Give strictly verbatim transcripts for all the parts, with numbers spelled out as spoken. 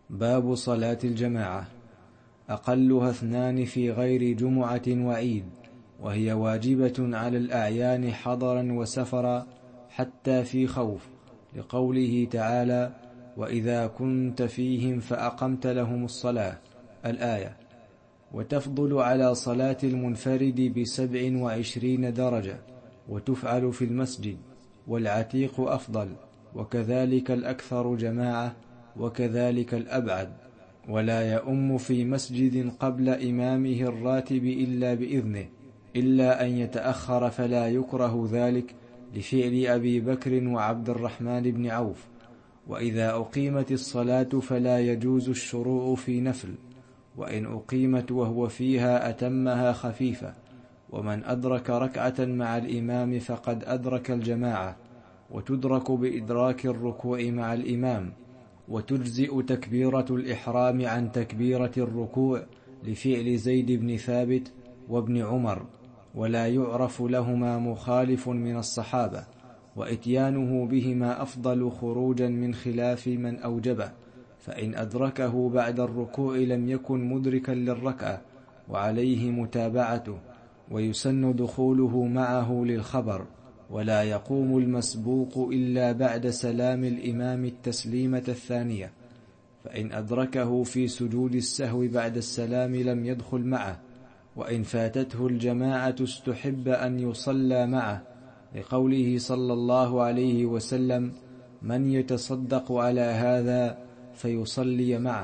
باب صلاة الجماعة. أقلها اثنان في غير جمعة وعيد، وهي واجبة على الأعيان حضرا وسفرا حتى في خوف، لقوله تعالى: وإذا كنت فيهم فأقمت لهم الصلاة، الآية. وتفضل على صلاة المنفرد بسبع وعشرين درجة، وتفعل في المسجد، والعتيق أفضل، وكذلك الأكثر جماعة، وكذلك الأبعد. ولا يؤم في مسجد قبل إمامه الراتب إلا بإذنه، إلا أن يتأخر فلا يكره ذلك، لفعل أبي بكر وعبد الرحمن بن عوف. وإذا أقيمت الصلاة فلا يجوز الشروع في نفل، وإن أقيمت وهو فيها أتمها خفيفة. ومن أدرك ركعة مع الإمام فقد أدرك الجماعة، وتدرك بإدراك الركوع مع الإمام، وتجزئ تكبيرة الإحرام عن تكبيرة الركوع، لفعل زيد بن ثابت وابن عمر، ولا يعرف لهما مخالف من الصحابة، وإتيانه بهما أفضل خروجا من خلاف من أوجبه، فإن أدركه بعد الركوع لم يكن مدركا للركعة، وعليه متابعته، ويسن دخوله معه للخبر. ولا يقوم المسبوق إلا بعد سلام الإمام التسليمة الثانية، فإن أدركه في سجود السهو بعد السلام لم يدخل معه. وإن فاتته الجماعة استحب أن يصلى معه، لقوله صلى الله عليه وسلم: من يتصدق على هذا فيصلي معه.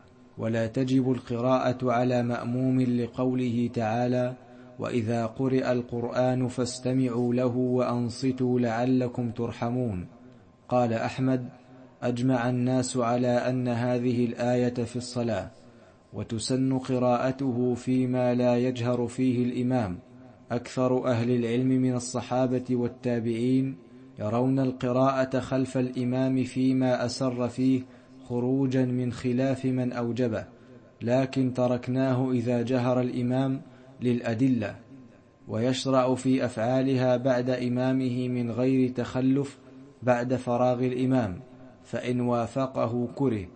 ولا تجب القراءة على مأموم، لقوله تعالى: وإذا قرئ القرآن فاستمعوا له وأنصتوا لعلكم ترحمون. قال أحمد: أجمع الناس على أن هذه الآية في الصلاة، وتسن قراءته فيما لا يجهر فيه الإمام. أكثر أهل العلم من الصحابة والتابعين يرون القراءة خلف الإمام فيما أسر فيه خروجا من خلاف من أوجبه، لكن تركناه إذا جهر الإمام للأدلة. ويشرع في أفعالها بعد إمامه من غير تخلف بعد فراغ الإمام، فإن وافقه كره.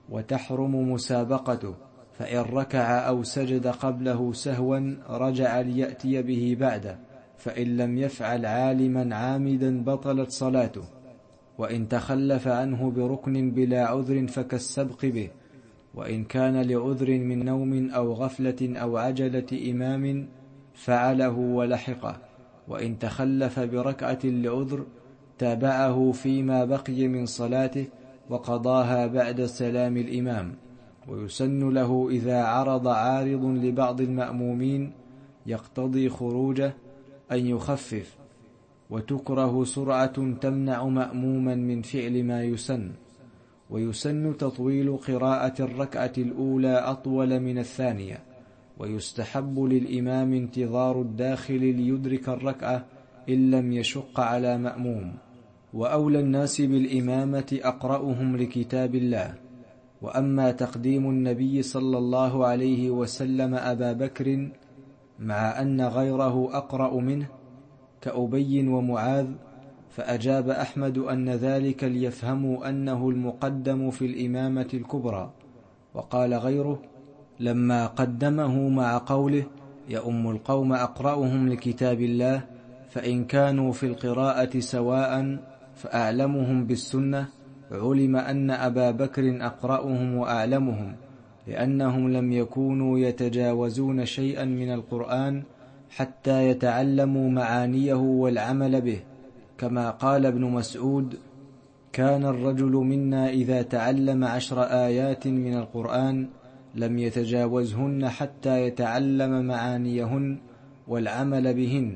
وتحرم مسابقته، فإن ركع أو سجد قبله سهوا رجع ليأتي به بعده، فإن لم يفعل عالما عامدا بطلت صلاته. وإن تخلف عنه بركن بلا عذر فكالسبق به. وإن كان لعذر من نوم أو غفلة أو عجلة إمام فعله ولحقه. وإن تخلف بركعة لعذر تابعه فيما بقي من صلاته، وقضاها بعد سلام الإمام. ويسن له إذا عرض عارض لبعض المأمومين يقتضي خروجه أن يخفف، وتكره سرعة تمنع مأموما من فعل ما يسن. ويسن تطويل قراءة الركعة الأولى أطول من الثانية، ويستحب للإمام انتظار الداخل ليدرك الركعة إن لم يشق على مأموم. وأولى الناس بالإمامة أقرأهم لكتاب الله. وأما تقديم النبي صلى الله عليه وسلم أبا بكر مع أن غيره أقرأ منه كأبي ومعاذ، فأجاب أحمد أن ذلك ليفهموا أنه المقدم في الإمامة الكبرى. وقال غيره: لما قدمه مع قوله: يؤم القوم أقرأهم لكتاب الله، فإن كانوا في القراءة سواء فأعلمهم بالسنة، علم أن أبا بكر أقرأهم وأعلمهم، لأنهم لم يكونوا يتجاوزون شيئا من القرآن حتى يتعلموا معانيه والعمل به، كما قال ابن مسعود: كان الرجل منا إذا تعلم عشر آيات من القرآن لم يتجاوزهن حتى يتعلم معانيهن والعمل بهن.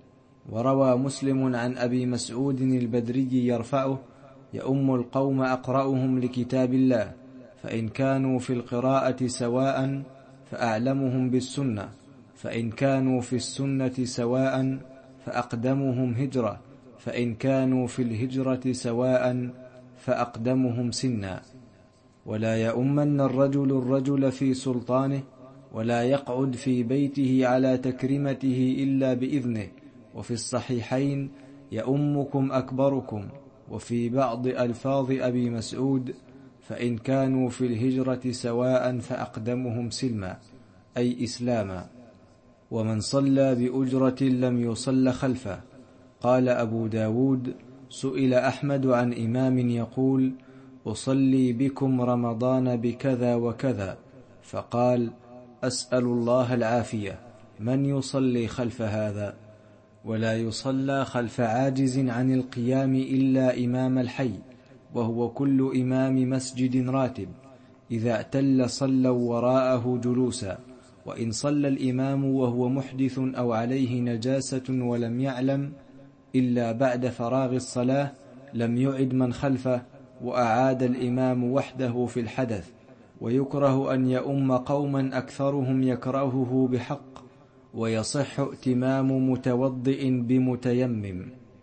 وروى مسلم عن أبي مسعود البدري يرفعه: يؤم القوم أقرأهم لكتاب الله، فإن كانوا في القراءة سواء فأعلمهم بالسنة، فإن كانوا في السنة سواء فأقدمهم هجرة، فإن كانوا في الهجرة سواء فأقدمهم سنا. ولا يؤمن الرجل الرجل في سلطانه، ولا يقعد في بيته على تكريمته إلا بإذنه. وفي الصحيحين: يؤمكم أكبركم. وفي بعض ألفاظ أبي مسعود: فإن كانوا في الهجرة سواء فأقدمهم سلما أي إسلاما. ومن صلى بأجرة لم يصل خلفه. قال أبو داود: سئل أحمد عن إمام يقول: أصلي بكم رمضان بكذا وكذا، فقال: أسأل الله العافية، من يصلي خلف هذا؟ ولا يصلى خلف عاجز عن القيام إلا إمام الحي، وهو كل إمام مسجد راتب. إذا اعتل صلوا وراءه جلوسا. وإن صلى الإمام وهو محدث أو عليه نجاسة ولم يعلم إلا بعد فراغ الصلاة لم يعد من خلفه، وأعاد الإمام وحده في الحدث. ويكره أن يؤم قوما أكثرهم يكرهه بحق، ويصح ائتمام متوضئ بمتيمم.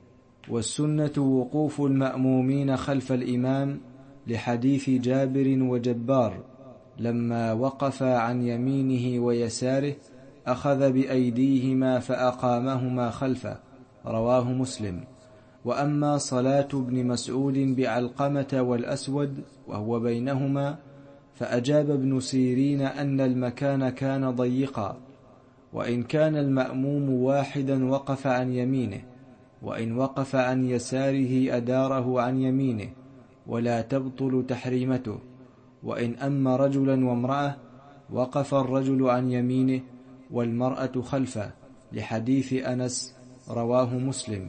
والسنة وقوف المأمومين خلف الإمام، لحديث جابر وجبار لما وقف عن يمينه ويساره أخذ بأيديهما فأقامهما خلفه، رواه مسلم. وأما صلاة ابن مسعود بعلقمة والأسود وهو بينهما، فأجاب ابن سيرين أن المكان كان ضيقا، وإن كان المأموم واحدا وقف عن يمينه، وإن وقف عن يساره أداره عن يمينه، ولا تبطل تحريمته. وإن أم رجلا وامرأة وقف الرجل عن يمينه والمرأة خلفه، لحديث أنس، رواه مسلم.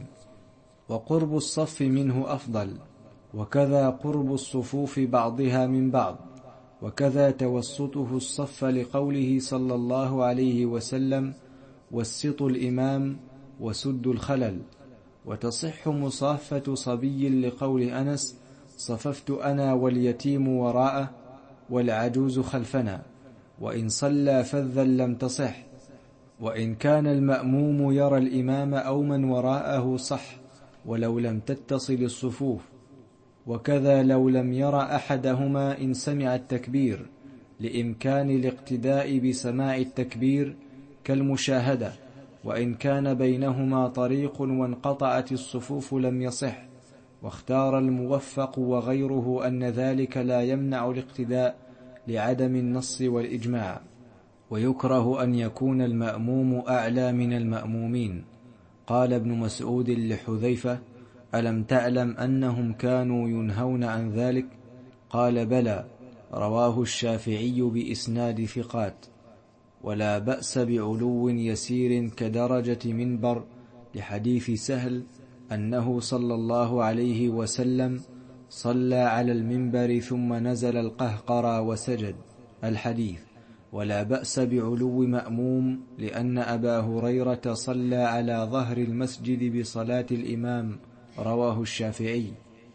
وقرب الصف منه أفضل، وكذا قرب الصفوف بعضها من بعض، وكذا توسطه الصف، لقوله صلى الله عليه وسلم: وسطوا الإمام وسدوا الخلل. وتصح مصافة صبي، لقول أنس: صففت أنا واليتيم وراءه والعجوز خلفنا. وإن صلى فذا لم تصح. وإن كان المأموم يرى الإمام أو من وراءه صح، ولو لم تتصل الصفوف. وكذا لو لم يرى أحدهما إن سمع التكبير، لإمكان الاقتداء بسماع التكبير كالمشاهدة. وإن كان بينهما طريق وانقطعت الصفوف لم يصح. واختار الموفق وغيره أن ذلك لا يمنع الاقتداء لعدم النص والإجماع. ويكره أن يكون المأموم أعلى من المأمومين. قال ابن مسعود لحذيفة: ألم تعلم أنهم كانوا ينهون عن ذلك؟ قال: بلى. رواه الشافعي بإسناد ثقات. ولا بأس بعلو يسير كدرجة منبر، لحديث سهل أنه صلى الله عليه وسلم صلى على المنبر ثم نزل القهقرى وسجد، الحديث. ولا بأس بعلو مأموم، لأن أبا هريرة صلى على ظهر المسجد بصلاة الإمام، رواه الشافعي.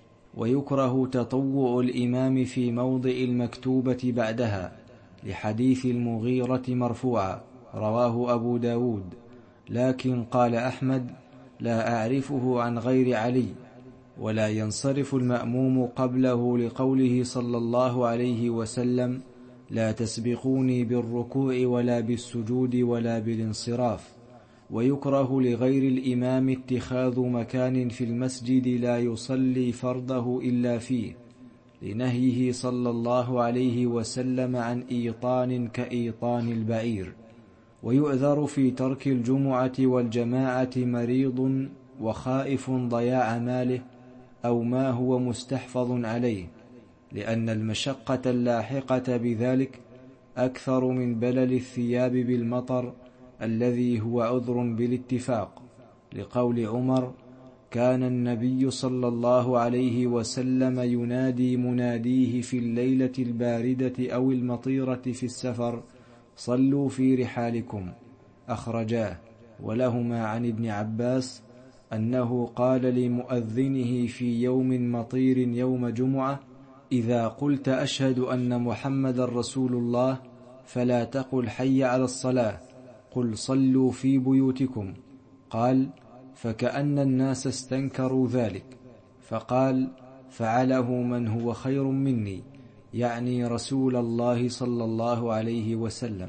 ويكره تطوع الإمام في موضع المكتوبة بعدها، لحديث المغيرة مرفوعا، رواه أبو داود. لكن قال أحمد: لا أعرفه عن غير علي. ولا ينصرف المأموم قبله، لقوله صلى الله عليه وسلم: لا تسبقوني بالركوع ولا بالسجود ولا بالانصراف. ويكره لغير الإمام اتخاذ مكان في المسجد لا يصلي فرضه إلا فيه، لنهيه صلى الله عليه وسلم عن إيطان كإيطان البعير. ويؤذر في ترك الجمعة والجماعة مريض وخائف ضياع ماله أو ما هو مستحفظ عليه، لأن المشقة اللاحقة بذلك أكثر من بلل الثياب بالمطر، الذي هو عذر بالاتفاق، لقول عمر: كان النبي صلى الله عليه وسلم ينادي مناديه في الليلة الباردة أو المطيرة في السفر: صلوا في رحالكم، أخرجاه. ولهما عن ابن عباس أنه قال لمؤذنه في يوم مطير يوم جمعة: إذا قلت أشهد أن محمد رسول الله فلا تقل حي على الصلاة، قل صلوا في بيوتكم. قال: فكأن الناس استنكروا ذلك، فقال: فعله من هو خير مني، يعني رسول الله صلى الله عليه وسلم،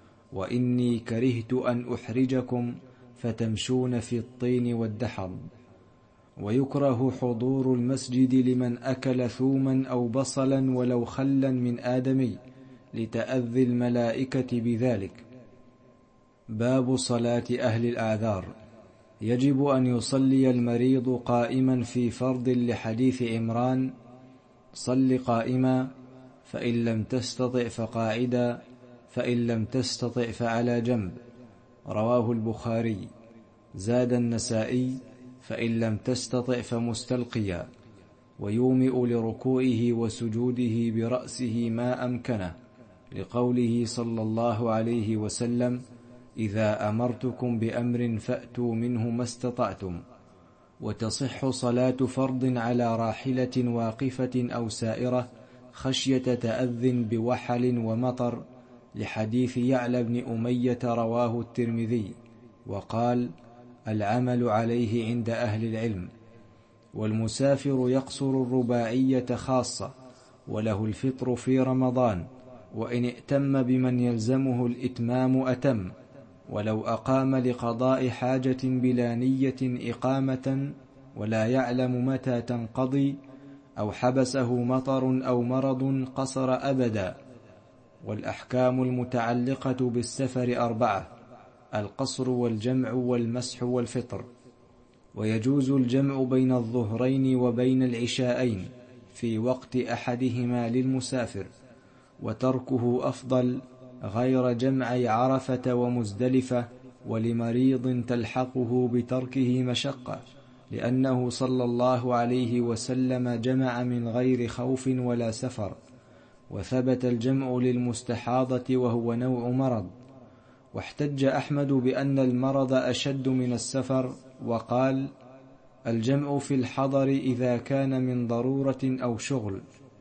وإني كرهت أن أحرجكم فتمشون في الطين والدحض. ويكره حضور المسجد لمن أكل ثوما أو بصلا ولو خلا من آدمي لتأذي الملائكة بذلك. باب صلاة أهل الأعذار. يجب أن يصلي المريض قائما في فرض لحديث عمران: صل قائما، فإن لم تستطع فقاعدا، فإن لم تستطع فعلى جنب. رواه البخاري. زاد النسائي: فإن لم تستطع فمستلقيا، ويومئ لركوعه وسجوده برأسه ما أمكنه، لقوله صلى الله عليه وسلم: إذا أمرتكم بأمر فأتوا منه ما استطعتم. وتصح صلاة فرض على راحلة واقفة أو سائرة خشية تأذ بوحل ومطر، لحديث يعلى بن أمية رواه الترمذي وقال: العمل عليه عند أهل العلم. والمسافر يقصر الرباعية خاصة، وله الفطر في رمضان، وإن ائتم بمن يلزمه الإتمام أتم، ولو أقام لقضاء حاجة بلا نية إقامة ولا يعلم متى تنقضي، أو حبسه مطر أو مرض قصر أبدا. والأحكام المتعلقة بالسفر أربعة: القصر والجمع والمسح والفطر. ويجوز الجمع بين الظهرين وبين العشاءين في وقت أحدهما للمسافر، وتركه أفضل، غير جمع عرفة ومزدلفة، ولمريض تلحقه بتركه مشقة، لأنه صلى الله عليه وسلم جمع من غير خوف ولا سفر. وثبت الجمع للمستحاضة وهو نوع مرض. واحتج أحمد بأن المرض أشد من السفر، وقال: الجمع في الحضر إذا كان من ضرورة أو شغل.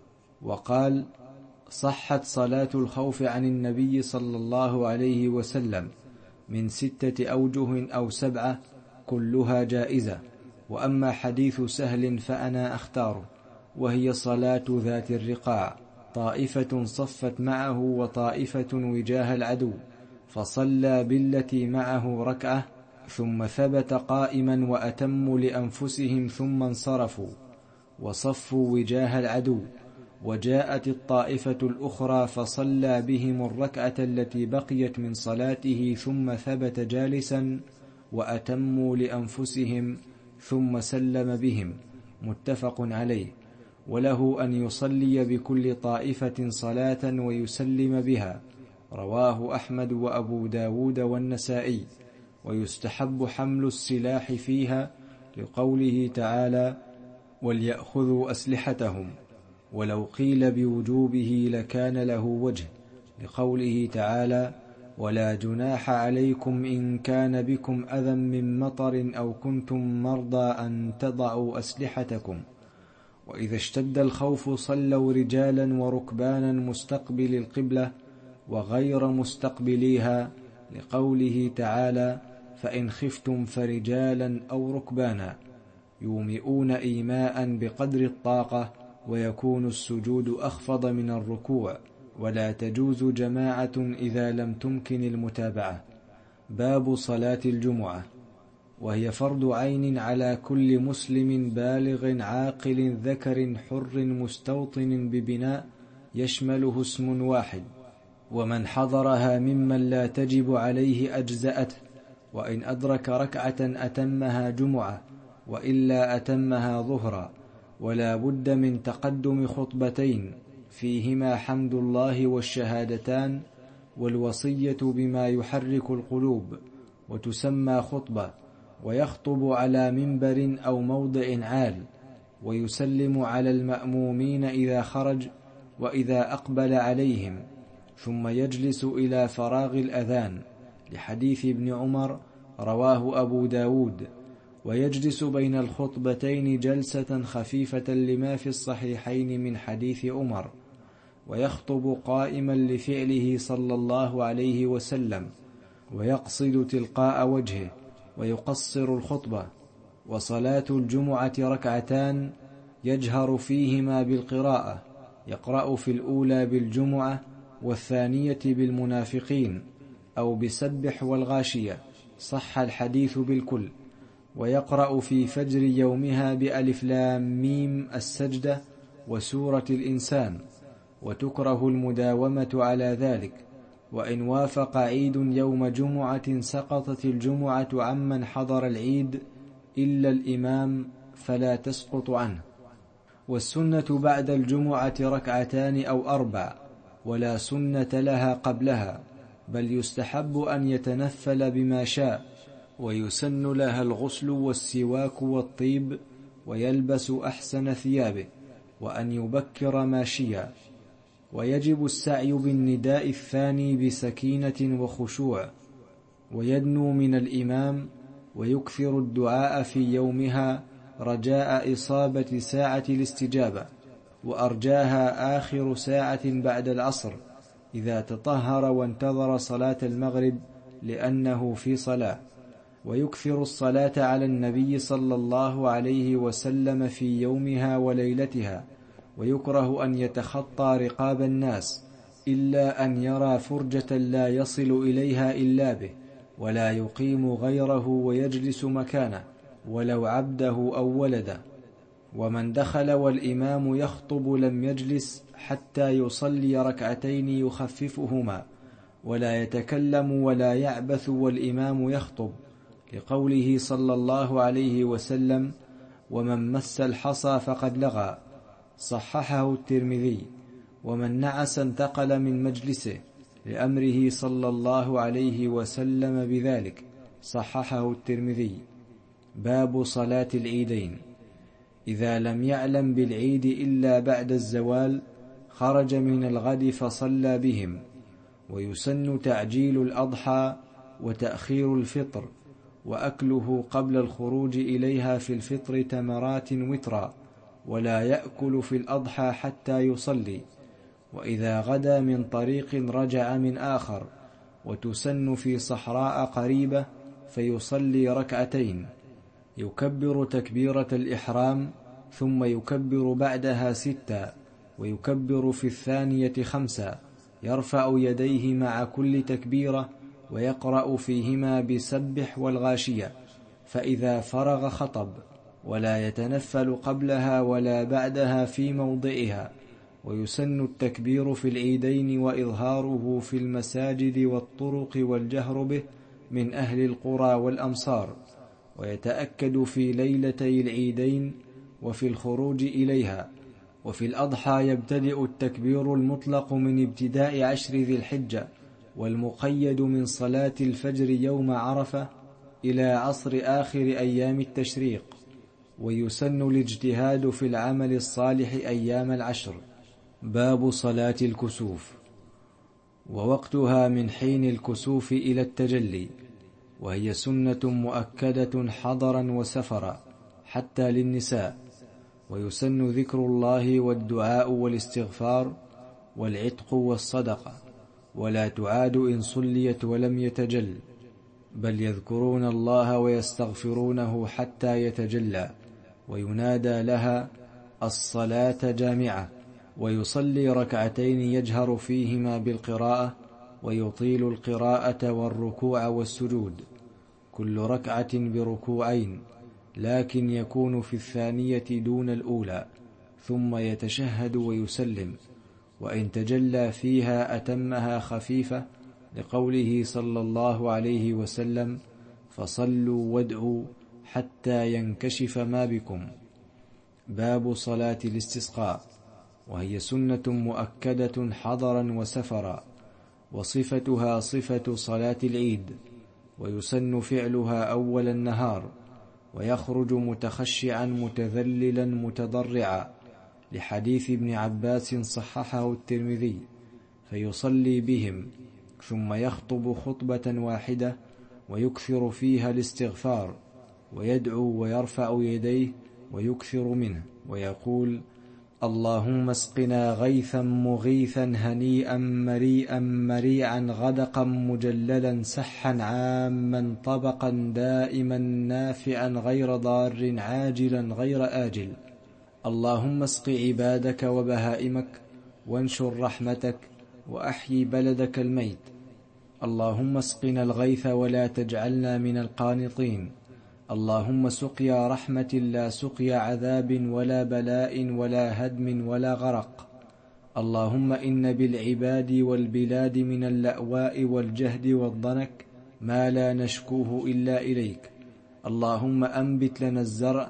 وقال: صحت صلاة الخوف عن النبي صلى الله عليه وسلم من ستة أوجه أو سبعة كلها جائزة، وأما حديث سهل فأنا أختاره، وهي صلاة ذات الرقاع: طائفة صفت معه وطائفة وجاه العدو، فصلى بالتي معه ركعة، ثم ثبت قائما وأتموا لأنفسهم ثم انصرفوا وصفوا وجاه العدو. وجاءت الطائفة الأخرى فصلى بهم الركعة التي بقيت من صلاته ثم ثبت جالسا وأتموا لأنفسهم ثم سلم بهم. متفق عليه. وله أن يصلي بكل طائفة صلاة ويسلم بها. رواه أحمد وأبو داود والنسائي. ويستحب حمل السلاح فيها، لقوله تعالى: وليأخذوا أسلحتهم. ولو قيل بوجوبه لكان له وجه، لقوله تعالى: ولا جناح عليكم إن كان بكم أذى من مطر أو كنتم مرضى أن تضعوا أسلحتكم. وإذا اشتد الخوف صلوا رجالا وركبانا مستقبل القبلة وغير مستقبليها، لقوله تعالى: فإن خفتم فرجالا أو ركبانا، يومئون إيماء بقدر الطاقة، ويكون السجود أخفض من الركوع، ولا تجوز جماعة إذا لم تمكن المتابعة. باب صلاة الجمعة. وهي فرض عين على كل مسلم بالغ عاقل ذكر حر مستوطن ببناء يشمله اسم واحد، ومن حضرها ممن لا تجب عليه أجزأته، وإن أدرك ركعة أتمها جمعة، وإلا أتمها ظهرا. ولا بد من تقدم خطبتين فيهما حمد الله والشهادتان والوصية بما يحرك القلوب، وتسمى خطبة، ويخطب على منبر أو موضع عال، ويسلم على المأمومين إذا خرج وإذا أقبل عليهم، ثم يجلس إلى فراغ الأذان، لحديث ابن عمر رواه أبو داود. ويجلس بين الخطبتين جلسة خفيفة لما في الصحيحين من حديث عمر. ويخطب قائما لفعله صلى الله عليه وسلم، ويقصد تلقاء وجهه، ويقصر الخطبة. وصلاة الجمعة ركعتان يجهر فيهما بالقراءة، يقرأ في الأولى بالجمعة والثانية بالمنافقين أو بسبح والغاشية، صح الحديث بالكل. ويقرأ في فجر يومها بألف لام ميم السجدة وسورة الإنسان، وتكره المداومة على ذلك. وإن وافق عيد يوم جمعة سقطت الجمعة عمن حضر العيد إلا الإمام فلا تسقط عنه. والسنة بعد الجمعة ركعتان أو أربع، ولا سنة لها قبلها، بل يستحب أن يتنفل بما شاء، ويسن لها الغسل والسواك والطيب، ويلبس أحسن ثيابه، وأن يبكر ماشيا. ويجب السعي بالنداء الثاني بسكينة وخشوع، ويدنو من الإمام، ويكثر الدعاء في يومها رجاء إصابة ساعة الاستجابة، وأرجاها آخر ساعة بعد العصر إذا تطهر وانتظر صلاة المغرب لأنه في صلاة. ويكثر الصلاة على النبي صلى الله عليه وسلم في يومها وليلتها، ويكره أن يتخطى رقاب الناس إلا أن يرى فرجة لا يصل إليها إلا به، ولا يقيم غيره ويجلس مكانه ولو عبده أو ولده. ومن دخل والإمام يخطب لم يجلس حتى يصلي ركعتين يخففهما، ولا يتكلم ولا يعبث والإمام يخطب، لقوله صلى الله عليه وسلم: ومن مس الحصى فقد لغى، صححه الترمذي. ومن نعس انتقل من مجلسه، لأمره صلى الله عليه وسلم بذلك، صححه الترمذي. باب صلاة العيدين. إذا لم يعلم بالعيد إلا بعد الزوال خرج من الغد فصلى بهم. ويسن تعجيل الأضحى وتأخير الفطر، وأكله قبل الخروج إليها في الفطر تمرات وترا، ولا يأكل في الأضحى حتى يصلي. وإذا غدا من طريق رجع من آخر، وتسن في صحراء قريبة فيصلي ركعتين، يكبر تكبيرة الإحرام، ثم يكبر بعدها ستا، ويكبر في الثانية خمسا، يرفع يديه مع كل تكبيرة، ويقرأ فيهما بسبح والغاشية، فإذا فرغ خطب، ولا يتنفل قبلها ولا بعدها في موضعها. ويسن التكبير في العيدين وإظهاره في المساجد والطرق والجهر به من أهل القرى والأمصار، ويتأكد في ليلتي العيدين وفي الخروج إليها. وفي الأضحى يبتدئ التكبير المطلق من ابتداء عشر ذي الحجة، والمقيد من صلاة الفجر يوم عرفة إلى عصر آخر أيام التشريق. ويسن الاجتهاد في العمل الصالح أيام العشر. باب صلاة الكسوف. ووقتها من حين الكسوف إلى التجلي، وهي سنة مؤكدة حضرا وسفرا حتى للنساء. ويسن ذكر الله والدعاء والاستغفار والعتق والصدقة، ولا تعاد إن صليت ولم يتجل، بل يذكرون الله ويستغفرونه حتى يتجلى، وينادى لها الصلاة جامعة. ويصلي ركعتين يجهر فيهما بالقراءة، ويطيل القراءة والركوع والسجود، كل ركعة بركوعين، لكن يكون في الثانية دون الأولى، ثم يتشهد ويسلم. وإن تجلى فيها أتمها خفيفة، لقوله صلى الله عليه وسلم: فصلوا وادعوا حتى ينكشف ما بكم. باب صلاة الاستسقاء، وهي سنة مؤكدة حضرا وسفرا، وصفتها صفة صلاة العيد. ويسن فعلها أول النهار، ويخرج متخشعا متذللا متضرعا، لحديث ابن عباس صححه الترمذي، فيصلي بهم، ثم يخطب خطبة واحدة، ويكثر فيها الاستغفار، ويدعو ويرفع يديه ويكثر منه، ويقول: اللهم اسقنا غيثا مغيثا هنيئا مريئا مريعا غدقا مجللا سحا عاما طبقا دائما نافعا غير ضار عاجلا غير آجل. اللهم اسق عبادك وبهائمك، وانشر رحمتك، وأحيي بلدك الميت. اللهم اسقنا الغيث ولا تجعلنا من القانطين. اللهم سقيا رحمة لا سقيا عذاب ولا بلاء ولا هدم ولا غرق. اللهم إن بالعباد والبلاد من اللأواء والجهد والضنك ما لا نشكوه إلا إليك. اللهم أنبت لنا الزرع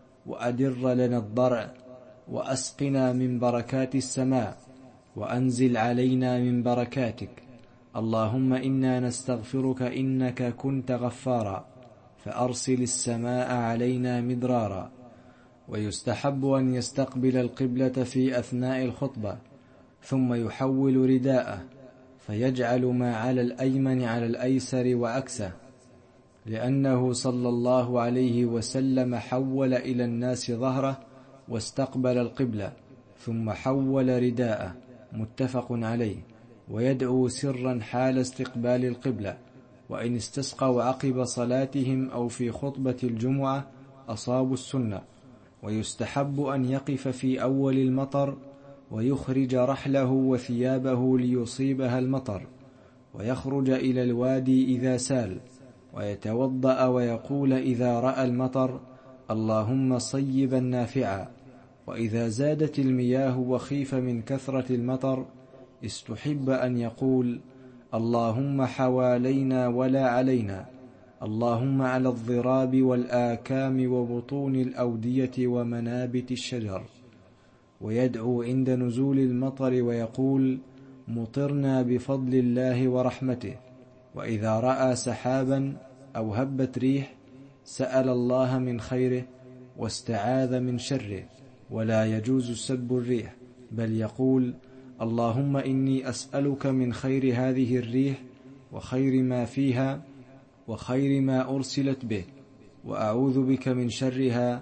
وأدر لنا الضرع وأسقنا من بركات السماء وأنزل علينا من بركاتك. اللهم إنا نستغفرك إنك كنت غفارا فأرسل السماء علينا مدرارا. ويستحب أن يستقبل القبلة في أثناء الخطبة ثم يحول رداءه فيجعل ما على الأيمن على الأيسر وعكسه، لأنه صلى الله عليه وسلم حول إلى الناس ظهره واستقبل القبلة ثم حول رداءه، متفق عليه. ويدعو سرا حال استقبال القبلة، وإن استسقوا عقب صلاتهم أو في خطبة الجمعة أصابوا السنة. ويستحب أن يقف في أول المطر ويخرج رحله وثيابه ليصيبها المطر، ويخرج إلى الوادي إذا سال، ويتوضأ ويقول إذا رأى المطر: اللهم صيبا نافعا. وإذا زادت المياه وخيف من كثرة المطر استحب أن يقول: اللهم حوالينا ولا علينا، اللهم على الضراب والآكام وبطون الأودية ومنابت الشجر. ويدعو عند نزول المطر ويقول: مطرنا بفضل الله ورحمته. وإذا رأى سحابا أو هبت ريح سأل الله من خيره واستعاذ من شره. ولا يجوز سب الريح، بل يقول: اللهم إني أسألك من خير هذه الريح وخير ما فيها وخير ما أرسلت به، وأعوذ بك من شرها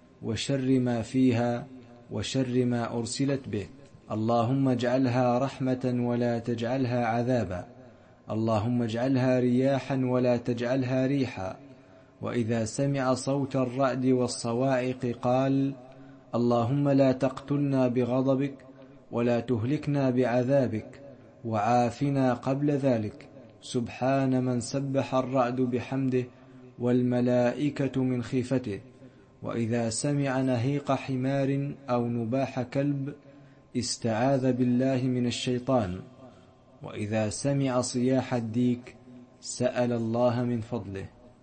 وشر ما فيها وشر ما أرسلت به. اللهم اجعلها رحمة ولا تجعلها عذابا، اللهم اجعلها رياحا ولا تجعلها ريحا. وإذا سمع صوت الرعد والصواعق قال: اللهم لا تقتلنا بغضبك ولا تهلكنا بعذابك، وعافنا قبل ذلك. سبحان من سبح الرعد بحمده والملائكة من خيفته. وإذا سمع نهيق حمار أو نباح كلب استعاذ بالله من الشيطان. وإذا سمع صياح الديك سأل الله من فضله.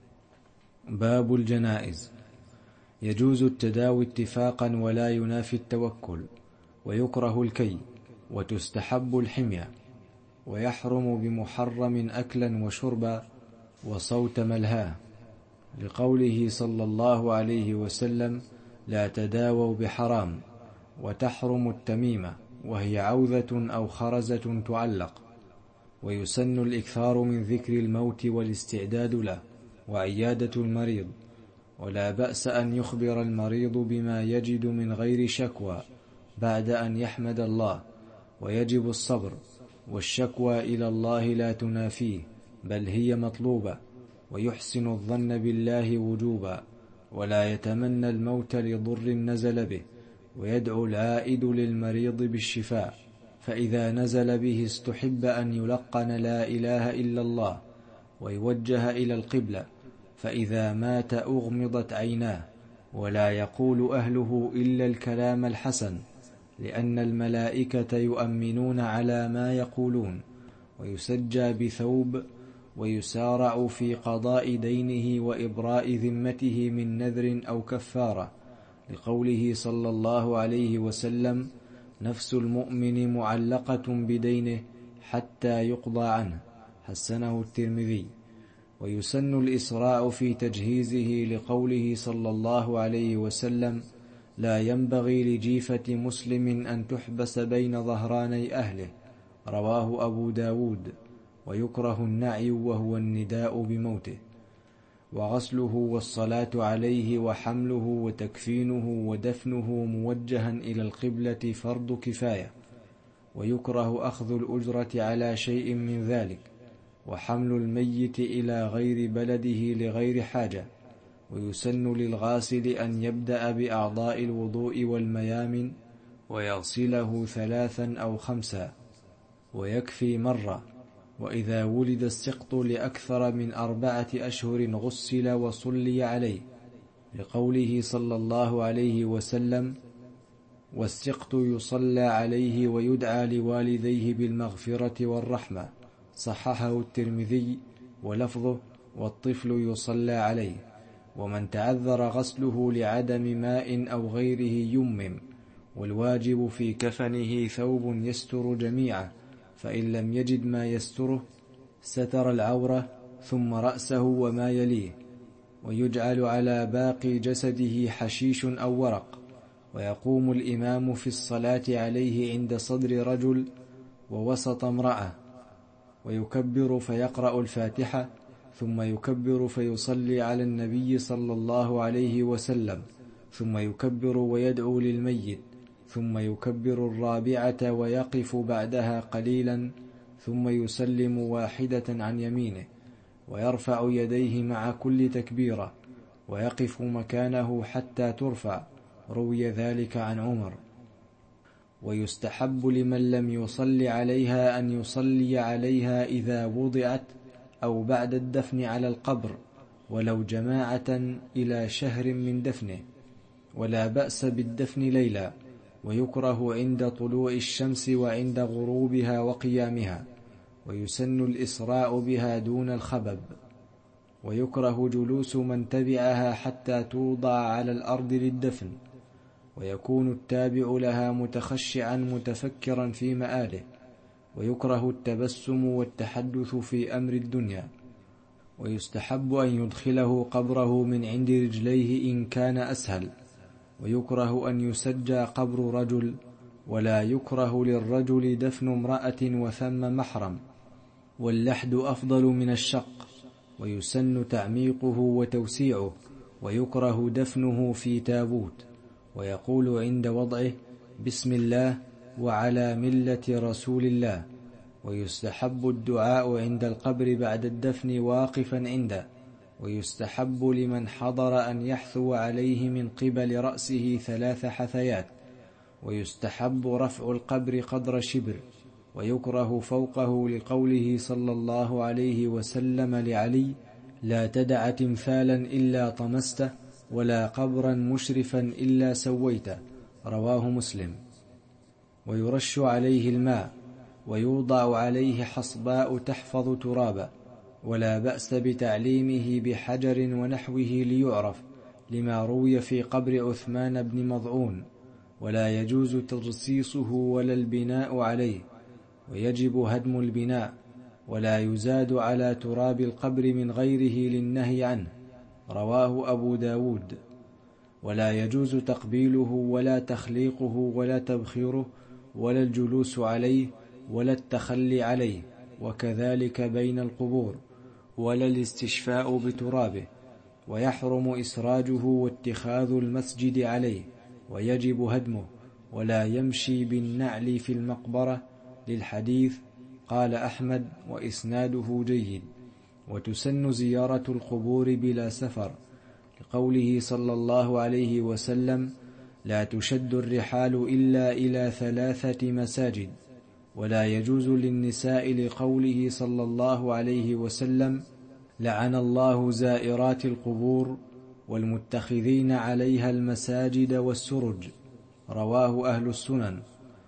باب الجنائز. يجوز التداوي اتفاقا ولا ينافي التوكل، ويكره الكي، وتستحب الحمية، ويحرم بمحرم أكلا وشربا وصوت ملهاه، لقوله صلى الله عليه وسلم: لا تداووا بحرام. وتحرم التميمة، وهي عوذة أو خرزة تعلق. ويسن الإكثار من ذكر الموت والاستعداد له وعيادة المريض، ولا بأس أن يخبر المريض بما يجد من غير شكوى بعد أن يحمد الله. ويجب الصبر، والشكوى إلى الله لا تنافيه بل هي مطلوبة. ويحسن الظن بالله وجوبا، ولا يتمنى الموت لضر نزل به. ويدعو العائد للمريض بالشفاء، فإذا نزل به استحب أن يلقن لا إله إلا الله ويوجه إلى القبلة، فإذا مات أغمضت عيناه، ولا يقول أهله إلا الكلام الحسن، لأن الملائكة يؤمنون على ما يقولون. ويسجى بثوب، ويسارع في قضاء دينه وإبراء ذمته من نذر أو كفارة، لقوله صلى الله عليه وسلم: نفس المؤمن معلقة بدينه حتى يقضى عنه، حسنه الترمذي. ويسن الإسراع في تجهيزه، لقوله صلى الله عليه وسلم: لا ينبغي لجيفة مسلم أن تحبس بين ظهراني أهله، رواه أبو داود. ويكره النعي وهو النداء بموته. وغسله والصلاة عليه وحمله وتكفينه ودفنه موجها إلى القبلة فرض كفاية. ويكره أخذ الأجرة على شيء من ذلك، وحمل الميت إلى غير بلده لغير حاجة. ويسن للغاسل أن يبدأ بأعضاء الوضوء والميامن ويغسله ثلاثا أو خمسا، ويكفي مرة. وإذا ولد السقط لأكثر من أربعة أشهر غسل وصلي عليه، لقوله صلى الله عليه وسلم: والسقط يصلى عليه ويدعى لوالديه بالمغفرة والرحمة. صححه الترمذي ولفظه: والطفل يصلى عليه. ومن تعذر غسله لعدم ماء أو غيره يمم، والواجب في كفنه ثوب يستر جميعه، فإن لم يجد ما يستره ستر العورة ثم رأسه وما يليه، ويجعل على باقي جسده حشيش أو ورق، ويقوم الإمام في الصلاة عليه عند صدر رجل ووسط امرأة، ويكبر فيقرأ الفاتحة، ثم يكبر فيصلي على النبي صلى الله عليه وسلم، ثم يكبر ويدعو للميت، ثم يكبر الرابعة ويقف بعدها قليلا، ثم يسلم واحدة عن يمينه، ويرفع يديه مع كل تكبيرة، ويقف مكانه حتى ترفع. روي ذلك عن عمر. ويستحب لمن لم يصل عليها أن يصلي عليها إذا وضعت أو بعد الدفن على القبر، ولو جماعة إلى شهر من دفنه، ولا بأس بالدفن ليلا، ويكره عند طلوع الشمس وعند غروبها وقيامها، ويسن الإسراء بها دون الخبب، ويكره جلوس من تبعها حتى توضع على الأرض للدفن، ويكون التابع لها متخشعا متفكرا في مآله، ويكره التبسم والتحدث في أمر الدنيا، ويستحب أن يدخله قبره من عند رجليه إن كان أسهل، ويكره أن يسجى قبر رجل، ولا يكره للرجل دفن امرأة وثم محرم، واللحد أفضل من الشق، ويسن تعميقه وتوسيعه، ويكره دفنه في تابوت، ويقول عند وضعه: بسم الله وعلى ملة رسول الله. ويستحب الدعاء عند القبر بعد الدفن واقفا عنده، ويستحب لمن حضر أن يحثو عليه من قبل رأسه ثلاث حثيات، ويستحب رفع القبر قدر شبر، ويكره فوقه لقوله صلى الله عليه وسلم لعلي: لا تدع تمثالا إلا طمسته، ولا قبرا مشرفا إلا سويته. رواه مسلم. ويرش عليه الماء، ويوضع عليه حصباء تحفظ ترابا، ولا بأس بتعليمه بحجر ونحوه ليعرف، لما روي في قبر عثمان بن مظعون، ولا يجوز ترصيصه ولا البناء عليه، ويجب هدم البناء، ولا يزاد على تراب القبر من غيره للنهي عنه. رواه أبو داود. ولا يجوز تقبيله ولا تخليقه ولا تبخيره ولا الجلوس عليه ولا التخلي عليه، وكذلك بين القبور، ولا الاستشفاء بترابه، ويحرم إسراجه واتخاذ المسجد عليه، ويجب هدمه، ولا يمشي بالنعل في المقبرة، للحديث قال أحمد وإسناده جيد. وتسن زيارة القبور بلا سفر، لقوله صلى الله عليه وسلم: لا تشد الرحال إلا إلى ثلاثة مساجد. ولا يجوز للنساء، لقوله صلى الله عليه وسلم: لعن الله زائرات القبور والمتخذين عليها المساجد والسرج. رواه أهل السنن.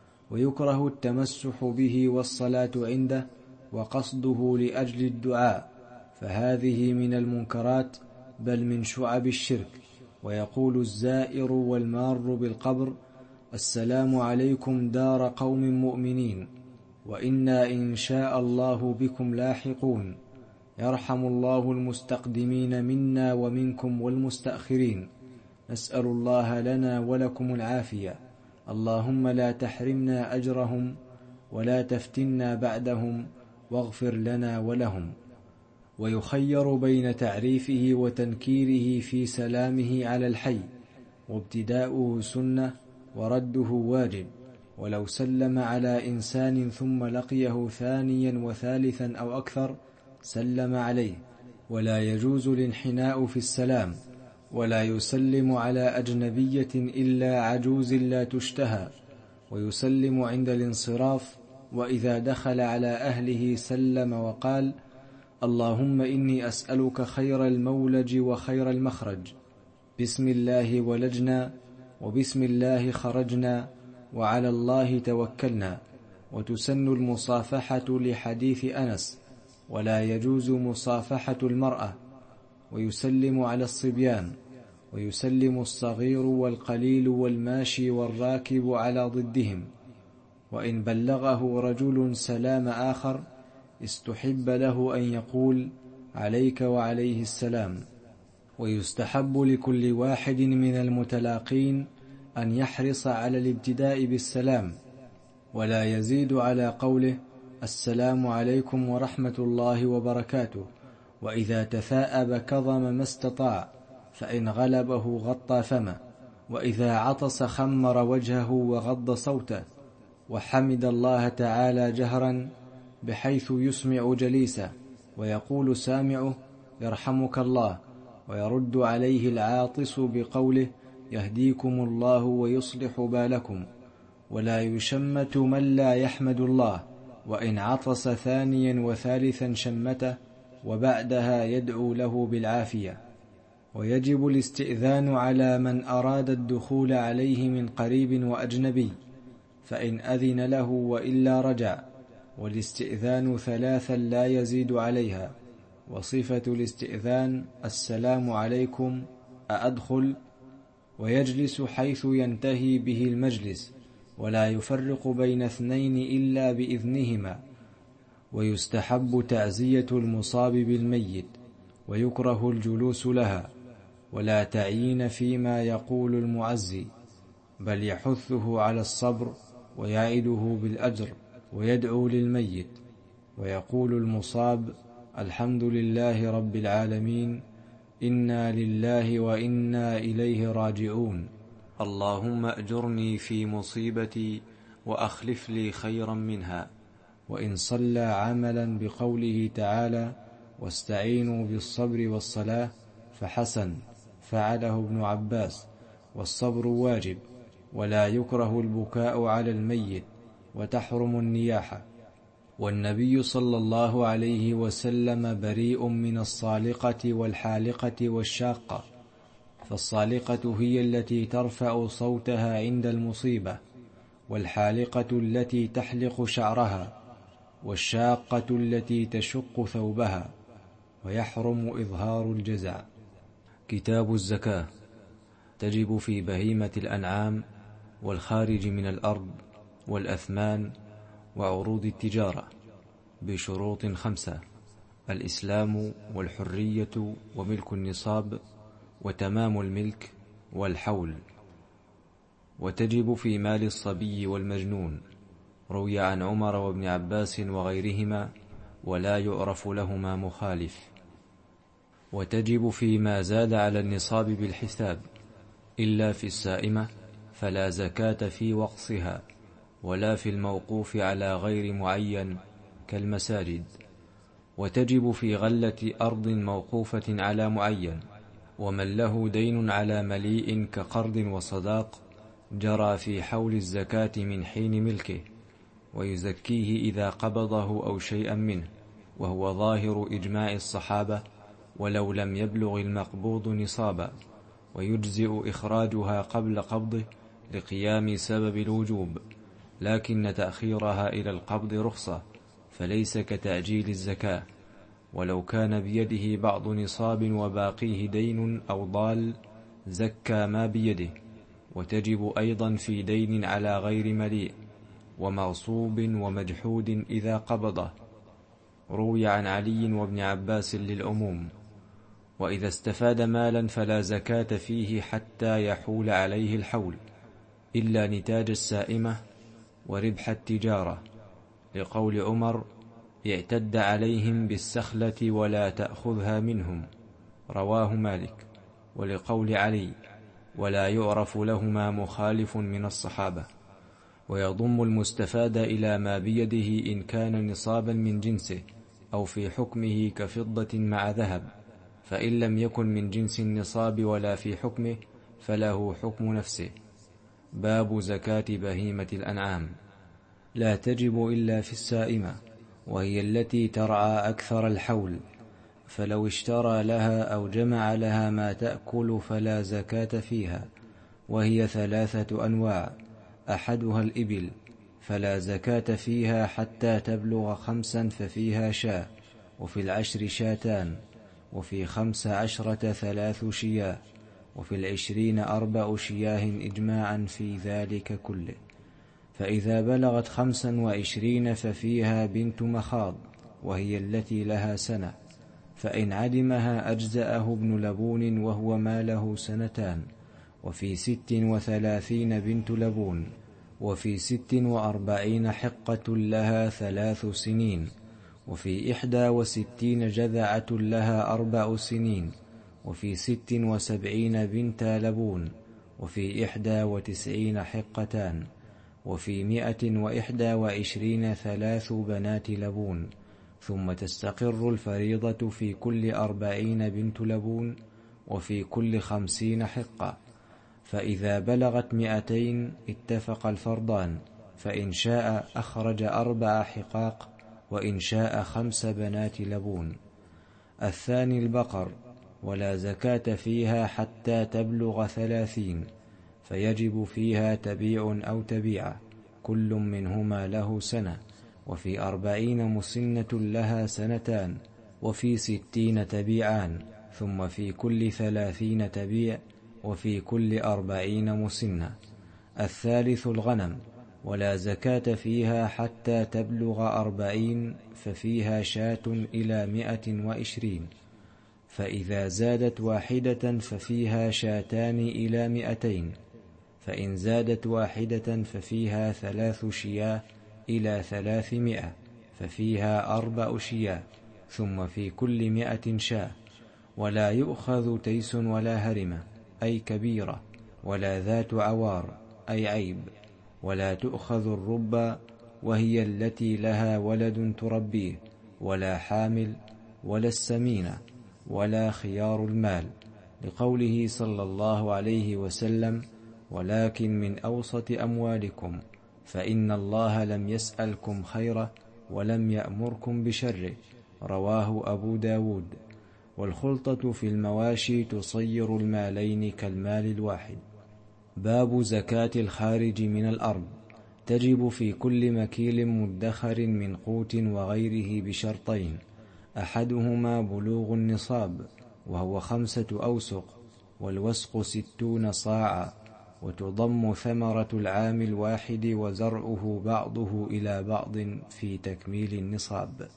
ويكره التمسح به والصلاة عنده وقصده لأجل الدعاء، فهذه من المنكرات بل من شعب الشرك. ويقول الزائر والمار بالقبر: السلام عليكم دار قوم مؤمنين، وإنا إن شاء الله بكم لاحقون، يرحم الله المستقدمين منا ومنكم والمستأخرين، نسأل الله لنا ولكم العافية، اللهم لا تحرمنا أجرهم ولا تفتنا بعدهم، واغفر لنا ولهم. ويخير بين تعريفه وتنكيره في سلامه على الحي، وابتداؤه سنة ورده واجب، ولو سلم على إنسان ثم لقيه ثانيا وثالثا أو أكثر سلم عليه، ولا يجوز الانحناء في السلام، ولا يسلم على أجنبية إلا عجوز لا تشتهى، ويسلم عند الانصراف وإذا دخل على أهله سلم وقال: اللهم إني أسألك خير المولج وخير المخرج، بسم الله ولجنا وبسم الله خرجنا وعلى الله توكلنا. وتسن المصافحة لحديث أنس: ولا يجوز مصافحة المرأة. ويسلم على الصبيان، ويسلم الصغير والقليل والماشي والراكب على ضدهم. وإن بلغه رجل سلام آخر استحب له أن يقول: عليك وعليه السلام. ويستحب لكل واحد من المتلاقين أن يحرص على الابتداء بالسلام، ولا يزيد على قوله: السلام عليكم ورحمة الله وبركاته. وإذا تثاءب كظم ما استطاع، فإن غلبه غطى فمه. وإذا عطس خمر وجهه وغض صوته، وحمد الله تعالى جهرا بحيث يسمع جليسه، ويقول سامعه: يرحمك الله، ويرد عليه العاطس بقوله: يهديكم الله ويصلح بالكم. ولا يشمت من لا يحمد الله، وإن عطس ثانيا وثالثا شمته، وبعدها يدعو له بالعافية. ويجب الاستئذان على من أراد الدخول عليه من قريب وأجنبي، فإن أذن له وإلا رجع. والاستئذان ثلاثا لا يزيد عليها. وصفة الاستئذان: السلام عليكم، أأدخل؟ ويجلس حيث ينتهي به المجلس، ولا يفرق بين اثنين إلا بإذنهما. ويستحب تعزية المصاب بالميت، ويكره الجلوس لها، ولا تعيين فيما يقول المعزي، بل يحثه على الصبر ويعده بالأجر، ويدعو للميت. ويقول المصاب: الحمد لله رب العالمين، إنا لله وإنا إليه راجعون، اللهم أجرني في مصيبتي وأخلف لي خيرا منها. وإن صلى عملا بقوله تعالى: واستعينوا بالصبر والصلاة، فحسن، فعله ابن عباس. والصبر واجب، ولا يكره البكاء على الميت، وتحرم النياحة. والنبي صلى الله عليه وسلم بريء من الصالقة والحالقة والشاقة. فالصالقة هي التي ترفع صوتها عند المصيبة، والحالقة التي تحلق شعرها، والشاقة التي تشق ثوبها. ويحرم إظهار الجزع. كتاب الزكاة. تجب في بهيمة الأنعام والخارج من الأرض والأثمان وعروض التجارة بشروط خمسة: الإسلام والحرية وملك النصاب وتمام الملك والحول. وتجب في مال الصبي والمجنون. روي عن عمر وابن عباس وغيرهما، ولا يعرف لهما مخالف. وتجب فيما زاد على النصاب بالحساب، إلا في السائمة فلا زكاة في وقصها، ولا في الموقوف على غير معين كالمساجد. وتجب في غلة أرض موقوفة على معين. ومن له دين على مليء كقرض وصداق جرى في حول الزكاة من حين ملكه، ويزكيه إذا قبضه أو شيئا منه، وهو ظاهر إجماع الصحابة، ولو لم يبلغ المقبوض نصابا. ويجزئ إخراجها قبل قبضه لقيام سبب الوجوب، لكن تأخيرها إلى القبض رخصة، فليس كتأجيل الزكاة. ولو كان بيده بعض نصاب وباقيه دين أو ضال زكى ما بيده. وتجب أيضا في دين على غير مليء ومغصوب ومجحود إذا قبضه. روي عن علي وابن عباس للعموم. وإذا استفاد مالا فلا زكاة فيه حتى يحول عليه الحول، إلا نتاج السائمة وربح التجارة، لقول عمر: اعتد عليهم بالسخلة ولا تأخذها منهم، رواه مالك. ولقول علي: ولا يعرف لهما مخالف من الصحابة. ويضم المستفاد إلى ما بيده إن كان نصابا من جنسه، أو في حكمه كفضة مع ذهب، فإن لم يكن من جنس النصاب ولا في حكمه فله حكم نفسه. باب زكاة بهيمة الأنعام. لا تجب إلا في السائمة، وهي التي ترعى أكثر الحول، فلو اشترى لها أو جمع لها ما تأكل فلا زكاة فيها، وهي ثلاثة أنواع: أحدها الإبل، فلا زكاة فيها حتى تبلغ خمسا ففيها شاة، وفي العشر شاتان، وفي خمس عشرة ثلاث شياه، وفي العشرين أربع شياه إجماعا في ذلك كله. فإذا بلغت خمسا وعشرين ففيها بنت مخاض، وهي التي لها سنة، فإن عدمها أجزأه ابن لبون وهو ما له سنتان. وفي ست وثلاثين بنت لبون، وفي ست وأربعين حقة لها ثلاث سنين، وفي إحدى وستين جذعة لها أربع سنين، وفي ست وسبعين بنت لبون، وفي إحدى وتسعين حقتان، وفي مئة وإحدى وعشرين ثلاث بنات لبون. ثم تستقر الفريضة في كل أربعين بنت لبون، وفي كل خمسين حقة. فإذا بلغت مئتين اتفق الفرضان، فإن شاء أخرج أربع حقاق، وإن شاء خمس بنات لبون. الثاني البقر، ولا زكاة فيها حتى تبلغ ثلاثين، فيجب فيها تبيع أو تبيعة، كل منهما له سنة، وفي أربعين مسنة لها سنتان، وفي ستين تبيعان، ثم في كل ثلاثين تبيع، وفي كل أربعين مسنة. الثالث الغنم، ولا زكاة فيها حتى تبلغ أربعين، ففيها شاة إلى مئة وعشرين، فإذا زادت واحدة ففيها شاتان إلى مئتين، فإن زادت واحدة ففيها ثلاث شياه إلى ثلاثمائة، ففيها أربع شياه، ثم في كل مئة شاه. ولا يؤخذ تيس ولا هرمة أي كبيرة، ولا ذات عوار أي عيب، ولا تؤخذ الربا وهي التي لها ولد تربيه، ولا حامل، ولا السمينة، ولا خيار المال، لقوله صلى الله عليه وسلم: ولكن من أوسط أموالكم، فإن الله لم يسألكم خيره ولم يأمركم بشره. رواه أبو داود. والخلطة في المواشي تصير المالين كالمال الواحد. باب زكاة الخارج من الأرض. تجب في كل مكيل مدخر من قوت وغيره بشرطين: أحدهما بلوغ النصاب، وهو خمسة أوسق، والوسق ستون صاعا، وتضم ثمرة العام الواحد وزرعه بعضه إلى بعض في تكميل النصاب.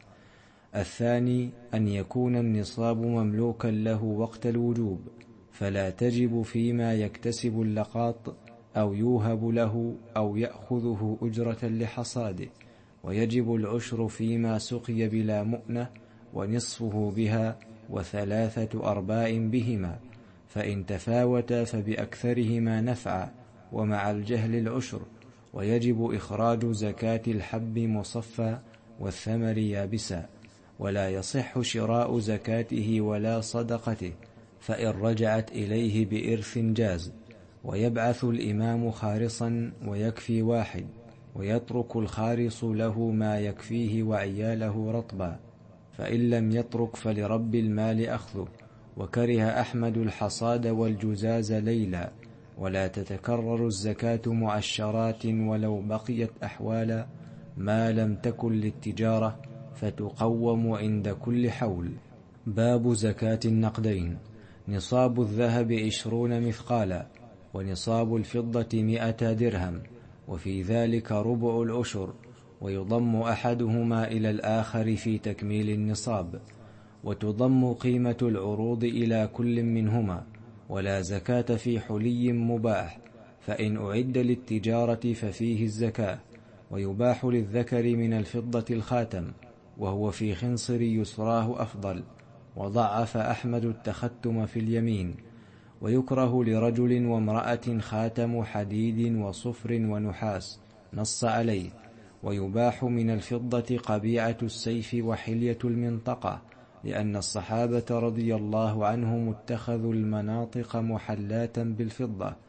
الثاني أن يكون النصاب مملوكا له وقت الوجوب، فلا تجب فيما يكتسب اللقاط أو يوهب له أو يأخذه أجرة لحصاده، ويجب العشر فيما سقي بلا مؤنة، ونصفه بها، وثلاثة أرباع بهما، فإن تفاوتا فبأكثرهما نفعا، ومع الجهل العشر. ويجب إخراج زكاة الحب مصفى والثمر يابسا، ولا يصح شراء زكاته ولا صدقته، فإن رجعت إليه بإرث جاز. ويبعث الإمام خارصا ويكفي واحد، ويترك الخارص له ما يكفيه وعياله رطبا، فإن لم يترك فلرب المال أخذه. وكره أحمد الحصاد والجزاز ليلا، ولا تتكرر الزكاة معشرات ولو بقيت أحوالا، ما لم تكن للتجارة، فتقوم عند كل حول. باب زكاة النقدين. نصاب الذهب عشرون مثقالا، ونصاب الفضة مئة درهم، وفي ذلك ربع العشر، ويضم أحدهما إلى الآخر في تكميل النصاب، وتضم قيمة العروض إلى كل منهما. ولا زكاة في حلي مباح، فإن أعد للتجارة ففيه الزكاة. ويباح للذكر من الفضة الخاتم، وهو في خنصر يسراه أفضل، وضعف أحمد التختم في اليمين. ويكره لرجل وامرأة خاتم حديد وصفر ونحاس، نص عليه. ويباح من الفضة قبيعة السيف وحلية المنطقة، لأن الصحابة رضي الله عنهم اتخذوا المناطق محلاة بالفضة.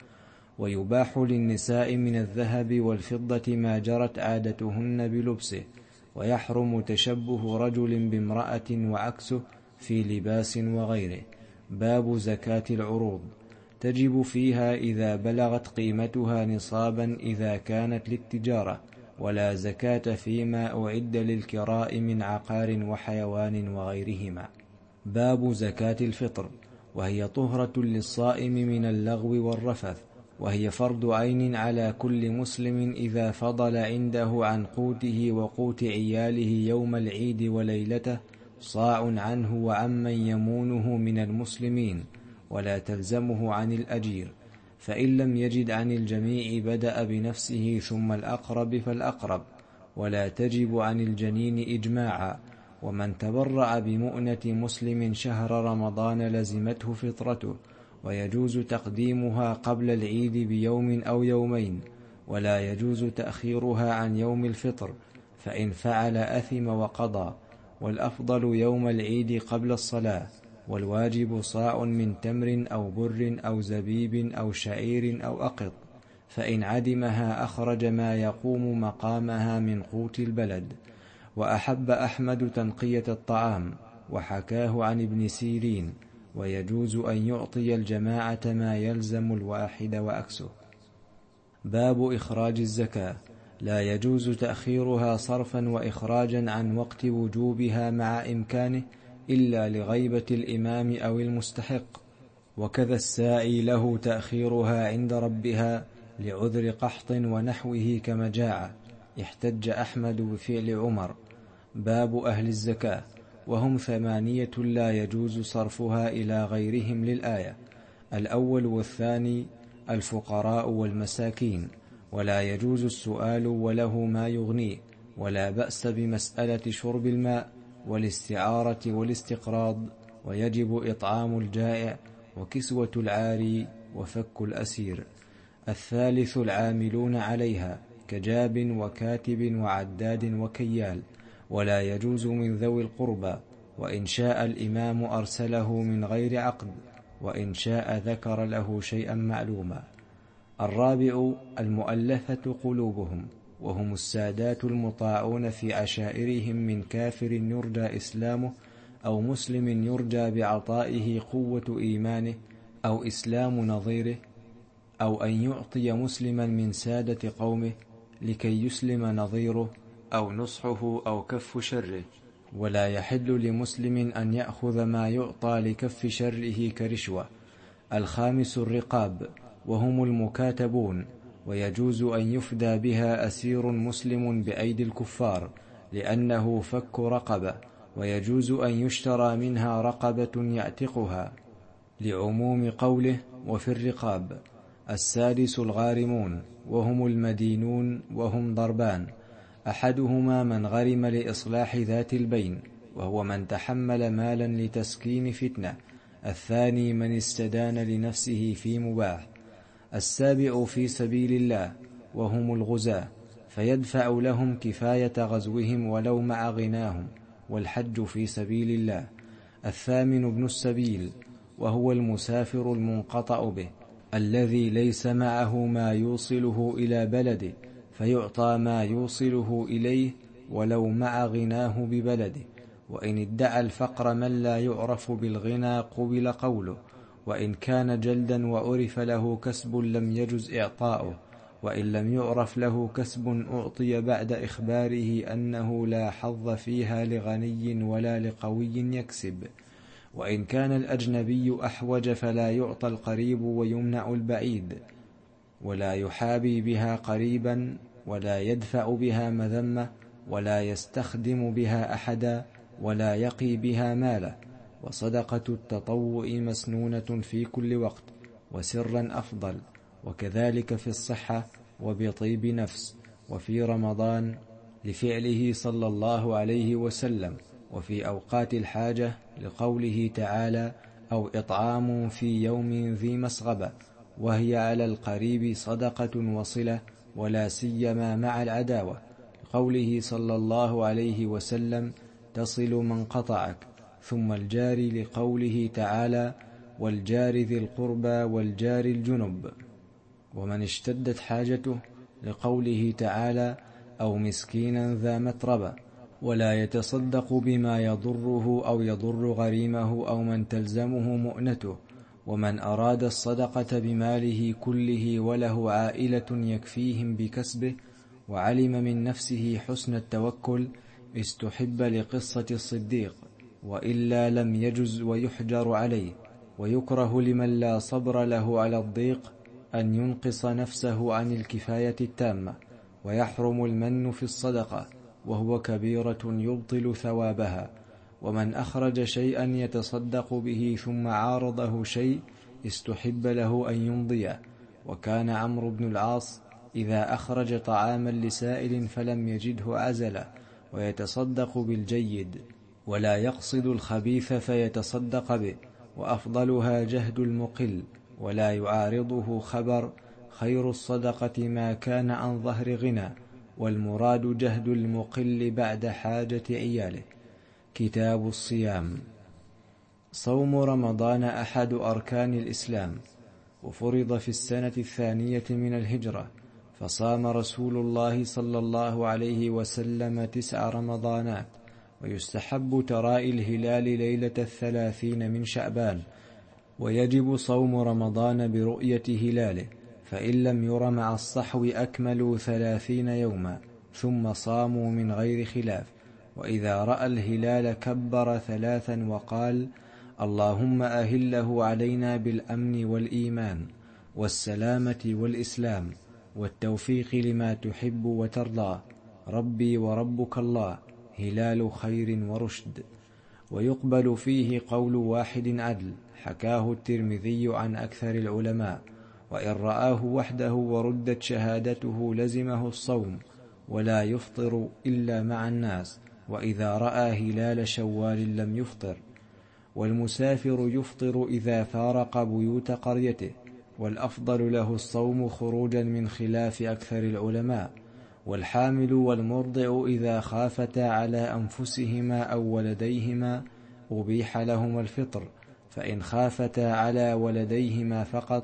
ويباح للنساء من الذهب والفضة ما جرت عادتهن بلبسه، ويحرم تشبه رجل بامرأة وعكسه في لباس وغيره. باب زكاة العروض. تجب فيها إذا بلغت قيمتها نصابا إذا كانت للتجارة، ولا زكاة فيما أعد للكراء من عقار وحيوان وغيرهما. باب زكاة الفطر، وهي طهرة للصائم من اللغو والرفث، وهي فرض عين على كل مسلم إذا فضل عنده عن قوته وقوت عياله يوم العيد وليلته صاع عنه وعمن يمونه من المسلمين، ولا تلزمه عن الأجير. فإن لم يجد عن الجميع بدأ بنفسه ثم الأقرب فالأقرب، ولا تجب عن الجنين إجماعا. ومن تبرع بمؤنة مسلم شهر رمضان لزمته فطرته، ويجوز تقديمها قبل العيد بيوم أو يومين، ولا يجوز تأخيرها عن يوم الفطر، فإن فعل أثم وقضى. والأفضل يوم العيد قبل الصلاة. والواجب صاع من تمر أو بر أو زبيب أو شعير أو أقط، فإن عدمها أخرج ما يقوم مقامها من قوت البلد. وأحب أحمد تنقية الطعام، وحكاه عن ابن سيرين، ويجوز أن يعطي الجماعة ما يلزم الواحد وأكسه. باب إخراج الزكاة. لا يجوز تأخيرها صرفا وإخراجا عن وقت وجوبها مع إمكانه إلا لغيبة الإمام أو المستحق، وكذا الساعي له تأخيرها عند ربها لعذر قحط ونحوه كمجاعة. احتج أحمد بفعل عمر. باب أهل الزكاة، وهم ثمانية لا يجوز صرفها إلى غيرهم للآية. الأول والثاني الفقراء والمساكين، ولا يجوز السؤال وله ما يغنيه، ولا بأس بمسألة شرب الماء والاستعارة والاستقراض، ويجب إطعام الجائع وكسوة العاري وفك الأسير. الثالث العاملون عليها كجاب وكاتب وعداد وكيال، ولا يجوز من ذوي القربى، وإن شاء الإمام أرسله من غير عقد، وإن شاء ذكر له شيئا معلوما. الرابع المؤلفة قلوبهم، وهم السادات المطاعون في عشائرهم من كافر يرجى إسلامه أو مسلم يرجى بعطائه قوة إيمانه أو إسلام نظيره، أو أن يعطي مسلما من سادة قومه لكي يسلم نظيره، أو نصحه أو كف شره. ولا يحل لمسلم أن يأخذ ما يعطى لكف شره كرشوة. الخامس الرقاب، وهم المكاتبون، ويجوز أن يفدى بها أسير مسلم بأيدي الكفار لأنه فك رقبة، ويجوز أن يشترى منها رقبة يعتقها لعموم قوله وفي الرقاب. السادس الغارمون، وهم المدينون، وهم ضربان. أحدهما من غرم لإصلاح ذات البين، وهو من تحمل مالا لتسكين فتنة. الثاني من استدان لنفسه في مباح. السابع في سبيل الله، وهم الغزاة، فيدفع لهم كفاية غزوهم ولو مع غناهم، والحج في سبيل الله. الثامن ابن السبيل، وهو المسافر المنقطع به الذي ليس معه ما يوصله إلى بلده، فيعطى ما يوصله إليه ولو مع غناه ببلده. وإن ادعى الفقر من لا يعرف بالغنى قبل قوله، وإن كان جلدا وعرف له كسب لم يجز إعطاؤه، وإن لم يعرف له كسب أعطي بعد إخباره أنه لا حظ فيها لغني ولا لقوي يكسب. وإن كان الأجنبي أحوج فلا يعطى القريب ويمنع البعيد، ولا يحابي بها قريبا، ولا يدفع بها مذمة، ولا يستخدم بها أحدا، ولا يقي بها ماله. وصدقة التطوع مسنونة في كل وقت، وسرا أفضل، وكذلك في الصحة وبطيب نفس، وفي رمضان لفعله صلى الله عليه وسلم، وفي أوقات الحاجة لقوله تعالى أو إطعام في يوم ذي مسغبة، وهي على القريب صدقة وصلة، ولا سيما مع العداوة، قوله صلى الله عليه وسلم تصل من قطعك. ثم الجار لقوله تعالى والجار ذي القربى والجار الجنب. ومن اشتدت حاجته، لقوله تعالى: أو مسكينا ذا متربة، ولا يتصدق بما يضره أو يضر غريمه أو من تلزمه مؤنته. ومن أراد الصدقة بماله كله وله عائلة يكفيهم بكسبه، وعلم من نفسه حسن التوكل، استحب لقصة الصديق، وإلا لم يجز ويحجر عليه. ويكره لمن لا صبر له على الضيق أن ينقص نفسه عن الكفاية التامة، ويحرم المن في الصدقة، وهو كبيرة يبطل ثوابها. ومن أخرج شيئا يتصدق به ثم عارضه شيء، استحب له أن يمضيه. وكان عمرو بن العاص إذا أخرج طعاما لسائل فلم يجده عزله، ويتصدق بالجيد، ولا يقصد الخبيث فيتصدق به. وأفضلها جهد المقل، ولا يعارضه خبر. خير الصدقة ما كان عن ظهر غنى، والمراد جهد المقل بعد حاجة عياله. كتاب الصيام. صوم رمضان أحد أركان الإسلام، وفرض في السنة الثانية من الهجرة، فصام رسول الله صلى الله عليه وسلم تسع رمضانات. ويستحب تراءي الهلال ليلة الثلاثين من شعبان، ويجب صوم رمضان برؤية هلاله، فإن لم ير مع الصحو أكملوا ثلاثين يوما، ثم صاموا من غير خلاف. وإذا رأى الهلال كبر ثلاثا وقال: اللهم أهله علينا بالأمن والإيمان والسلامة والإسلام والتوفيق لما تحب وترضى، ربي وربك الله، هلال خير ورشد. ويقبل فيه قول واحد عدل، حكاه الترمذي عن أكثر العلماء. وإن رآه وحده وردت شهادته لزمه الصوم، ولا يفطر إلا مع الناس. وإذا رأى هلال شوال لم يفطر. والمسافر يفطر إذا فارق بيوت قريته، والأفضل له الصوم خروجا من خلاف أكثر العلماء. والحامل والمرضع إذا خافتا على أنفسهما أو ولديهما أبيح لهما الفطر، فإن خافتا على ولديهما فقط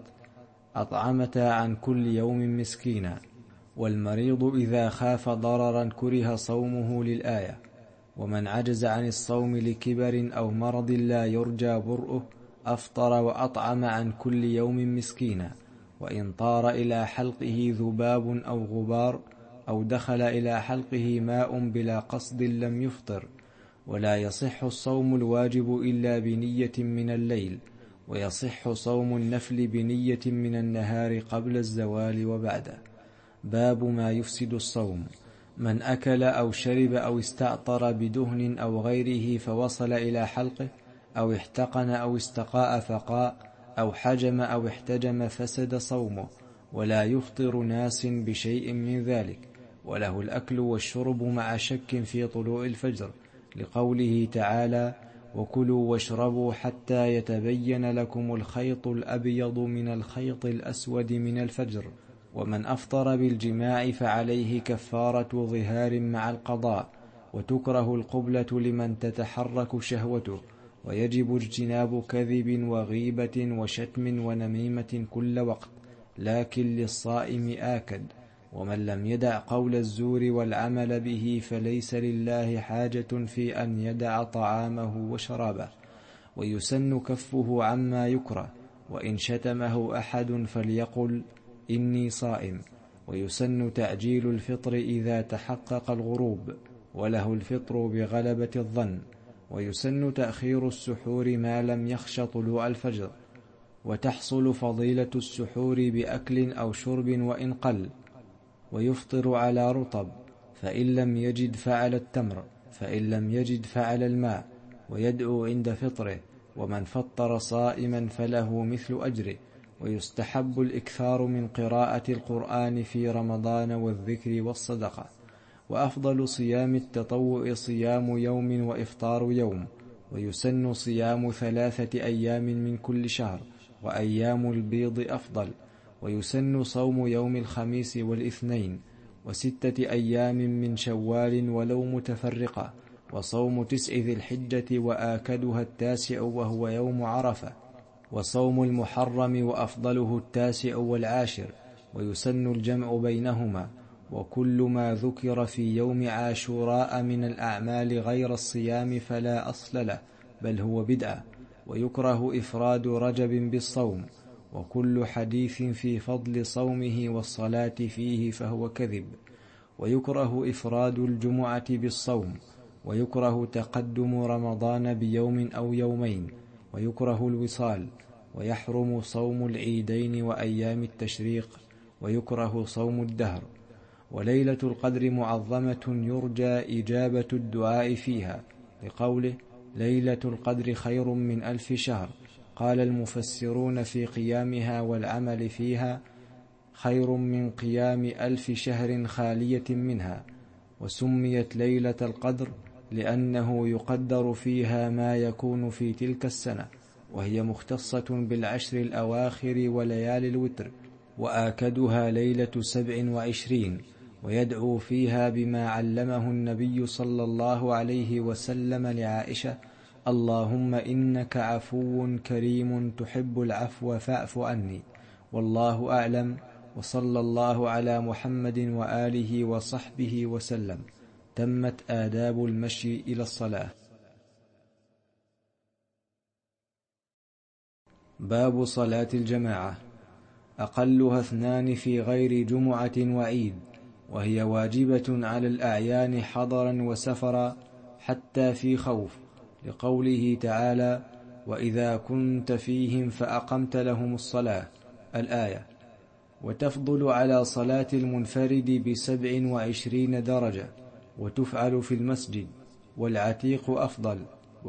أطعمتا عن كل يوم مسكينا. والمريض إذا خاف ضررا كره صومه للآية. ومن عجز عن الصوم لكبر أو مرض لا يرجى برؤه أفطر وأطعم عن كل يوم مسكينا. وإن طار إلى حلقه ذباب أو غبار، أو دخل إلى حلقه ماء بلا قصد لم يفطر. ولا يصح الصوم الواجب إلا بنية من الليل، ويصح صوم النفل بنية من النهار قبل الزوال وبعده. باب ما يفسد الصوم. من أكل أو شرب أو استعطر بدهن أو غيره فوصل إلى حلقه، أو احتقن أو استقاء فقاء، أو حجم أو احتجم فسد صومه، ولا يفطر ناس بشيء من ذلك. وله الأكل والشرب مع شك في طلوع الفجر، لقوله تعالى: وكلوا واشربوا حتى يتبين لكم الخيط الأبيض من الخيط الأسود من الفجر. ومن أفطر بالجماع فعليه كفارة ظهار مع القضاء. وتكره القبلة لمن تتحرك شهوته، ويجب اجتناب كذب وغيبة وشتم ونميمة كل وقت، لكن للصائم آكد. ومن لم يدع قول الزور والعمل به فليس لله حاجة في أن يدع طعامه وشرابه. ويسن كفه عما يكره، وإن شتمه أحد فليقل: إني صائم. ويسن تعجيل الفطر إذا تحقق الغروب، وله الفطر بغلبة الظن. ويسن تأخير السحور ما لم يخش طلوع الفجر. وتحصل فضيلة السحور بأكل أو شرب وإن قل. ويفطر على رطب، فإن لم يجد فعل التمر، فإن لم يجد فعل الماء، ويدعو عند فطره. ومن فطر صائما فله مثل أجره. ويستحب الإكثار من قراءة القرآن في رمضان والذكر والصدقة. وأفضل صيام التطوع صيام يوم وإفطار يوم. ويسن صيام ثلاثة أيام من كل شهر، وأيام البيض أفضل. ويسن صوم يوم الخميس والاثنين، وستة أيام من شوال ولو متفرقة. وصوم تسع ذي الحجة وآكدها التاسع وهو يوم عرفة. وصوم المحرم وأفضله التاسع والعاشر. ويسن الجمع بينهما، وكل ما ذكر في يوم عاشوراء من الأعمال غير الصيام فلا أصل له، بل هو بدعة. ويكره إفراد رجب بالصوم، وكل حديث في فضل صومه والصلاة فيه فهو كذب. ويكره إفراد الجمعة بالصوم، ويكره تقدم رمضان بيوم أو يومين، ويكره الوصال، ويحرم صوم العيدين وأيام التشريق، ويكره صوم الدهر. وليلة القدر معظمة يرجى إجابة الدعاء فيها، لقوله: ليلة القدر خير من ألف شهر. قال المفسرون في قيامها والعمل فيها: خير من قيام ألف شهر خالية منها. وسميت ليلة القدر لأنه يقدر فيها ما يكون في تلك السنة، وهي مختصة بالعشر الأواخر وليالي الوتر، وآكدها ليلة سبع وعشرين، ويدعو فيها بما علمه النبي صلى الله عليه وسلم لعائشة: اللهم إنك عفو كريم تحب العفو فاعف عني. والله أعلم، وصلى الله على محمد وآله وصحبه وسلم. تمت آداب المشي إلى الصلاة. باب صلاة الجماعة. أقلها اثنان في غير جمعة وعيد، وهي واجبة على الأعيان حضرا وسفرا حتى في خوف، لقوله تعالى: وإذا كنت فيهم فأقمت لهم الصلاة، الآية. وتفضل على صلاة المنفرد بسبع وعشرين درجة، وتفعل في المسجد، والعتيق أفضل،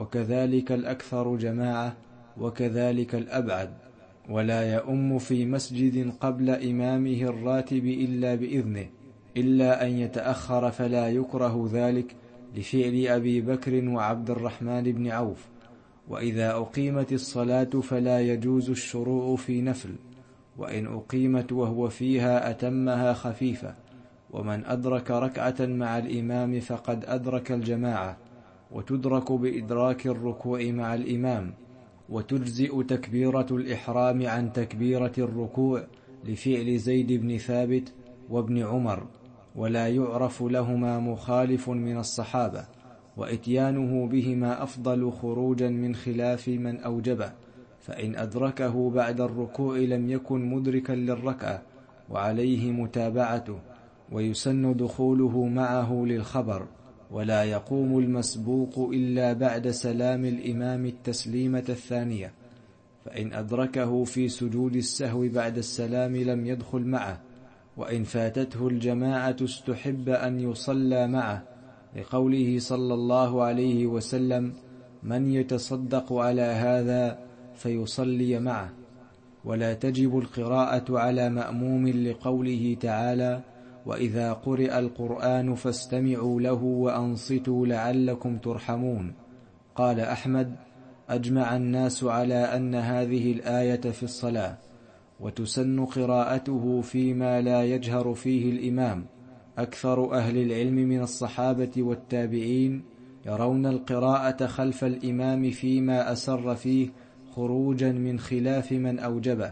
وكذلك الأكثر جماعة، وكذلك الأبعد. ولا يؤم في مسجد قبل إمامه الراتب إلا بإذنه، إلا أن يتأخر فلا يكره ذلك، لفعل أبي بكر وعبد الرحمن بن عوف. وإذا أقيمت الصلاة فلا يجوز الشروع في نفل، وإن أقيمت وهو فيها أتمها خفيفة. ومن أدرك ركعة مع الإمام فقد أدرك الجماعة، وتدرك بإدراك الركوع مع الإمام. وتجزئ تكبيرة الإحرام عن تكبيرة الركوع، لفعل زيد بن ثابت وابن عمر، ولا يعرف لهما مخالف من الصحابة، وإتيانه بهما أفضل خروجا من خلاف من أوجبه، فإن أدركه بعد الركوع لم يكن مدركا للركعة، وعليه متابعته. ويسن دخوله معه للخبر، ولا يقوم المسبوق إلا بعد سلام الإمام التسليمة الثانية، فإن أدركه في سجود السهو بعد السلام لم يدخل معه. وإن فاتته الجماعة استحب أن يصلى معه، لقوله صلى الله عليه وسلم: من يتصدق على هذا فيصلي معه. ولا تجب القراءة على مأموم، لقوله تعالى: وإذا قرئ القرآن فاستمعوا له وأنصتوا لعلكم ترحمون. قال أحمد: أجمع الناس على أن هذه الآية في الصلاة. وتسن قراءته فيما لا يجهر فيه الإمام. أكثر أهل العلم من الصحابة والتابعين يرون القراءة خلف الإمام فيما أسر فيه خروجا من خلاف من أوجبه،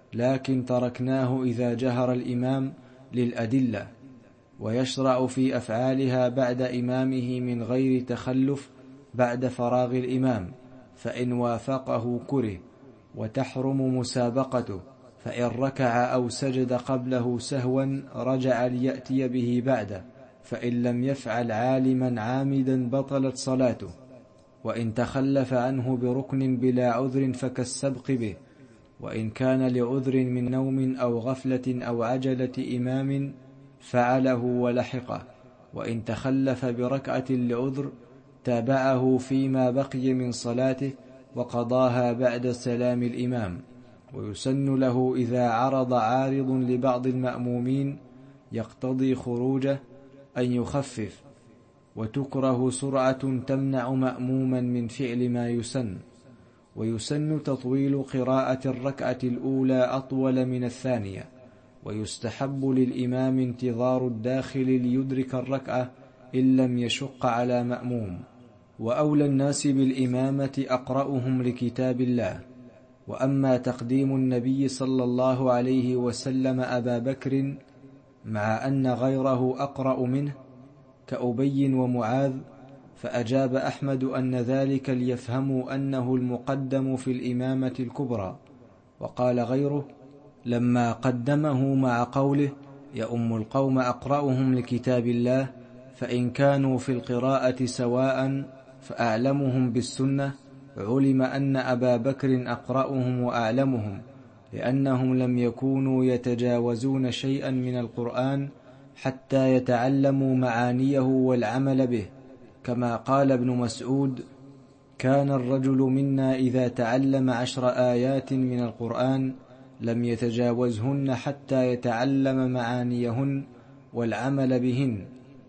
لكن تركناه إذا جهر الإمام للأدلة. ويشرع في أفعالها بعد إمامه من غير تخلف بعد فراغ الإمام، فإن وافقه كره. وتحرم مسابقته، فإن ركع أو سجد قبله سهوا رجع ليأتي به بعده، فإن لم يفعل عالما عامدا بطلت صلاته. وإن تخلف عنه بركن بلا عذر فكالسبق به. وإن كان لعذر من نوم أو غفلة أو عجلة إمام فعله ولحقه. وإن تخلف بركعة لعذر تابعه فيما بقي من صلاته وقضاها بعد سلام الإمام. ويسن له إذا عرض عارض لبعض المأمومين يقتضي خروجه أن يخفف. وتكره سرعة تمنع مأموما من فعل ما يسن. ويسن تطويل قراءة الركعة الأولى أطول من الثانية. ويستحب للإمام انتظار الداخل ليدرك الركعة إن لم يشق على مأموم. وأولى الناس بالإمامة أقرأهم لكتاب الله، وأما تقديم النبي صلى الله عليه وسلم أبا بكر مع أن غيره أقرأ منه كأبي ومعاذ، فأجاب أحمد أن ذلك ليفهموا أنه المقدم في الإمامة الكبرى. وقال غيره لما قدمه مع قوله يؤم القوم أقرأهم لكتاب الله، فإن كانوا في القراءة سواء فأعلمهم بالسنة، علم أن أبا بكر أقرأهم وأعلمهم، لأنهم لم يكونوا يتجاوزون شيئا من القرآن حتى يتعلموا معانيه والعمل به، كما قال ابن مسعود كان الرجل منا إذا تعلم عشر آيات من القرآن لم يتجاوزهن حتى يتعلم معانيهن والعمل بهن.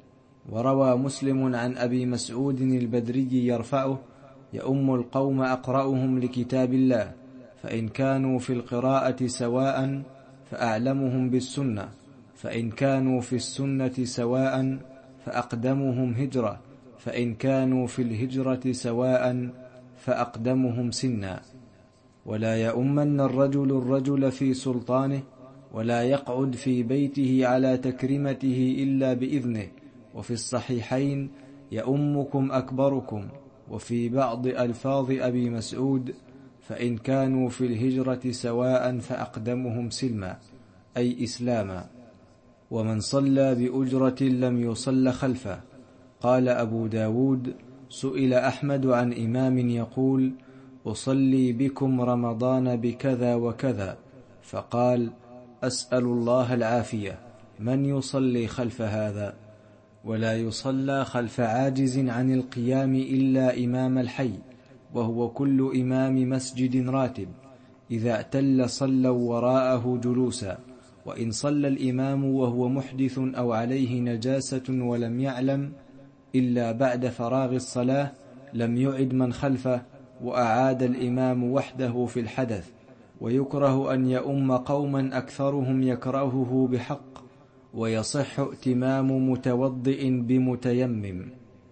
وروى مسلم عن أبي مسعود البدري يرفعه يؤم القوم أقرأهم لكتاب الله، فإن كانوا في القراءة سواء فأعلمهم بالسنة، فإن كانوا في السنة سواء فأقدمهم هجرة، فإن كانوا في الهجرة سواء فأقدمهم سنا. ولا يؤمن الرجل الرجل في سلطانه، ولا يقعد في بيته على تكريمته إلا بإذنه. وفي الصحيحين يؤمكم أكبركم. وفي بعض ألفاظ أبي مسعود فإن كانوا في الهجرة سواء فأقدمهم سلما، أي إسلاما. ومن صلى بأجرة لم يصل خلفه. قال أبو داود سئل أحمد عن إمام يقول أصلي بكم رمضان بكذا وكذا، فقال أسأل الله العافية، من يصلي خلف هذا؟ ولا يصلى خلف عاجز عن القيام إلا إمام الحي، وهو كل إمام مسجد راتب، إذا اعتل صلوا وراءه جلوسا. وإن صلى الإمام وهو محدث أو عليه نجاسة ولم يعلم إلا بعد فراغ الصلاة لم يعد من خلفه، وأعاد الإمام وحده في الحدث. ويكره أن يؤم قوما أكثرهم يكرهه بحق، ويصح ائتمام متوضئ بمتيمم.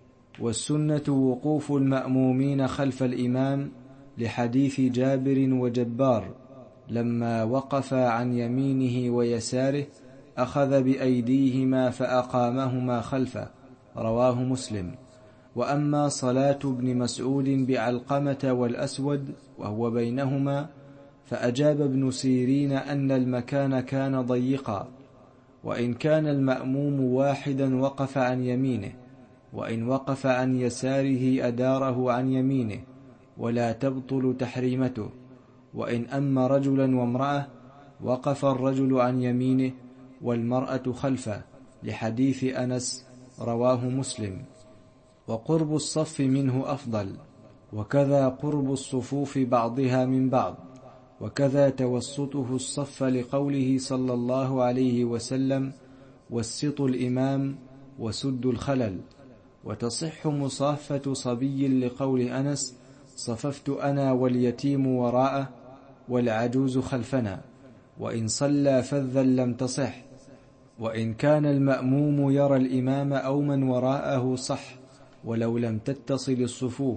والسنة وقوف المأمومين خلف الإمام، لحديث جابر وجبار لما وقف عن يمينه ويساره أخذ بأيديهما فأقامهما خلفه، رواه مسلم. وأما صلاة ابن مسعود بعلقمة والأسود وهو بينهما، فأجاب ابن سيرين أن المكان كان ضيقا، وإن كان المأموم واحدا وقف عن يمينه، وإن وقف عن يساره أداره عن يمينه، ولا تبطل تحريمته. وإن أم رجلا وامرأة وقف الرجل عن يمينه والمرأة خلفه، لحديث أنس، رواه مسلم. وقرب الصف منه أفضل، وكذا قرب الصفوف بعضها من بعض، وكذا توسطه الصف، لقوله صلى الله عليه وسلم وسطوا الإمام وسدوا الخلل. وتصح مصافة صبي، لقول أنس صففت أنا واليتيم وراءه والعجوز خلفنا. وإن صلى فذا لم تصح. وإن كان المأموم يرى الإمام أو من وراءه صح، ولو لم تتصل الصفوف.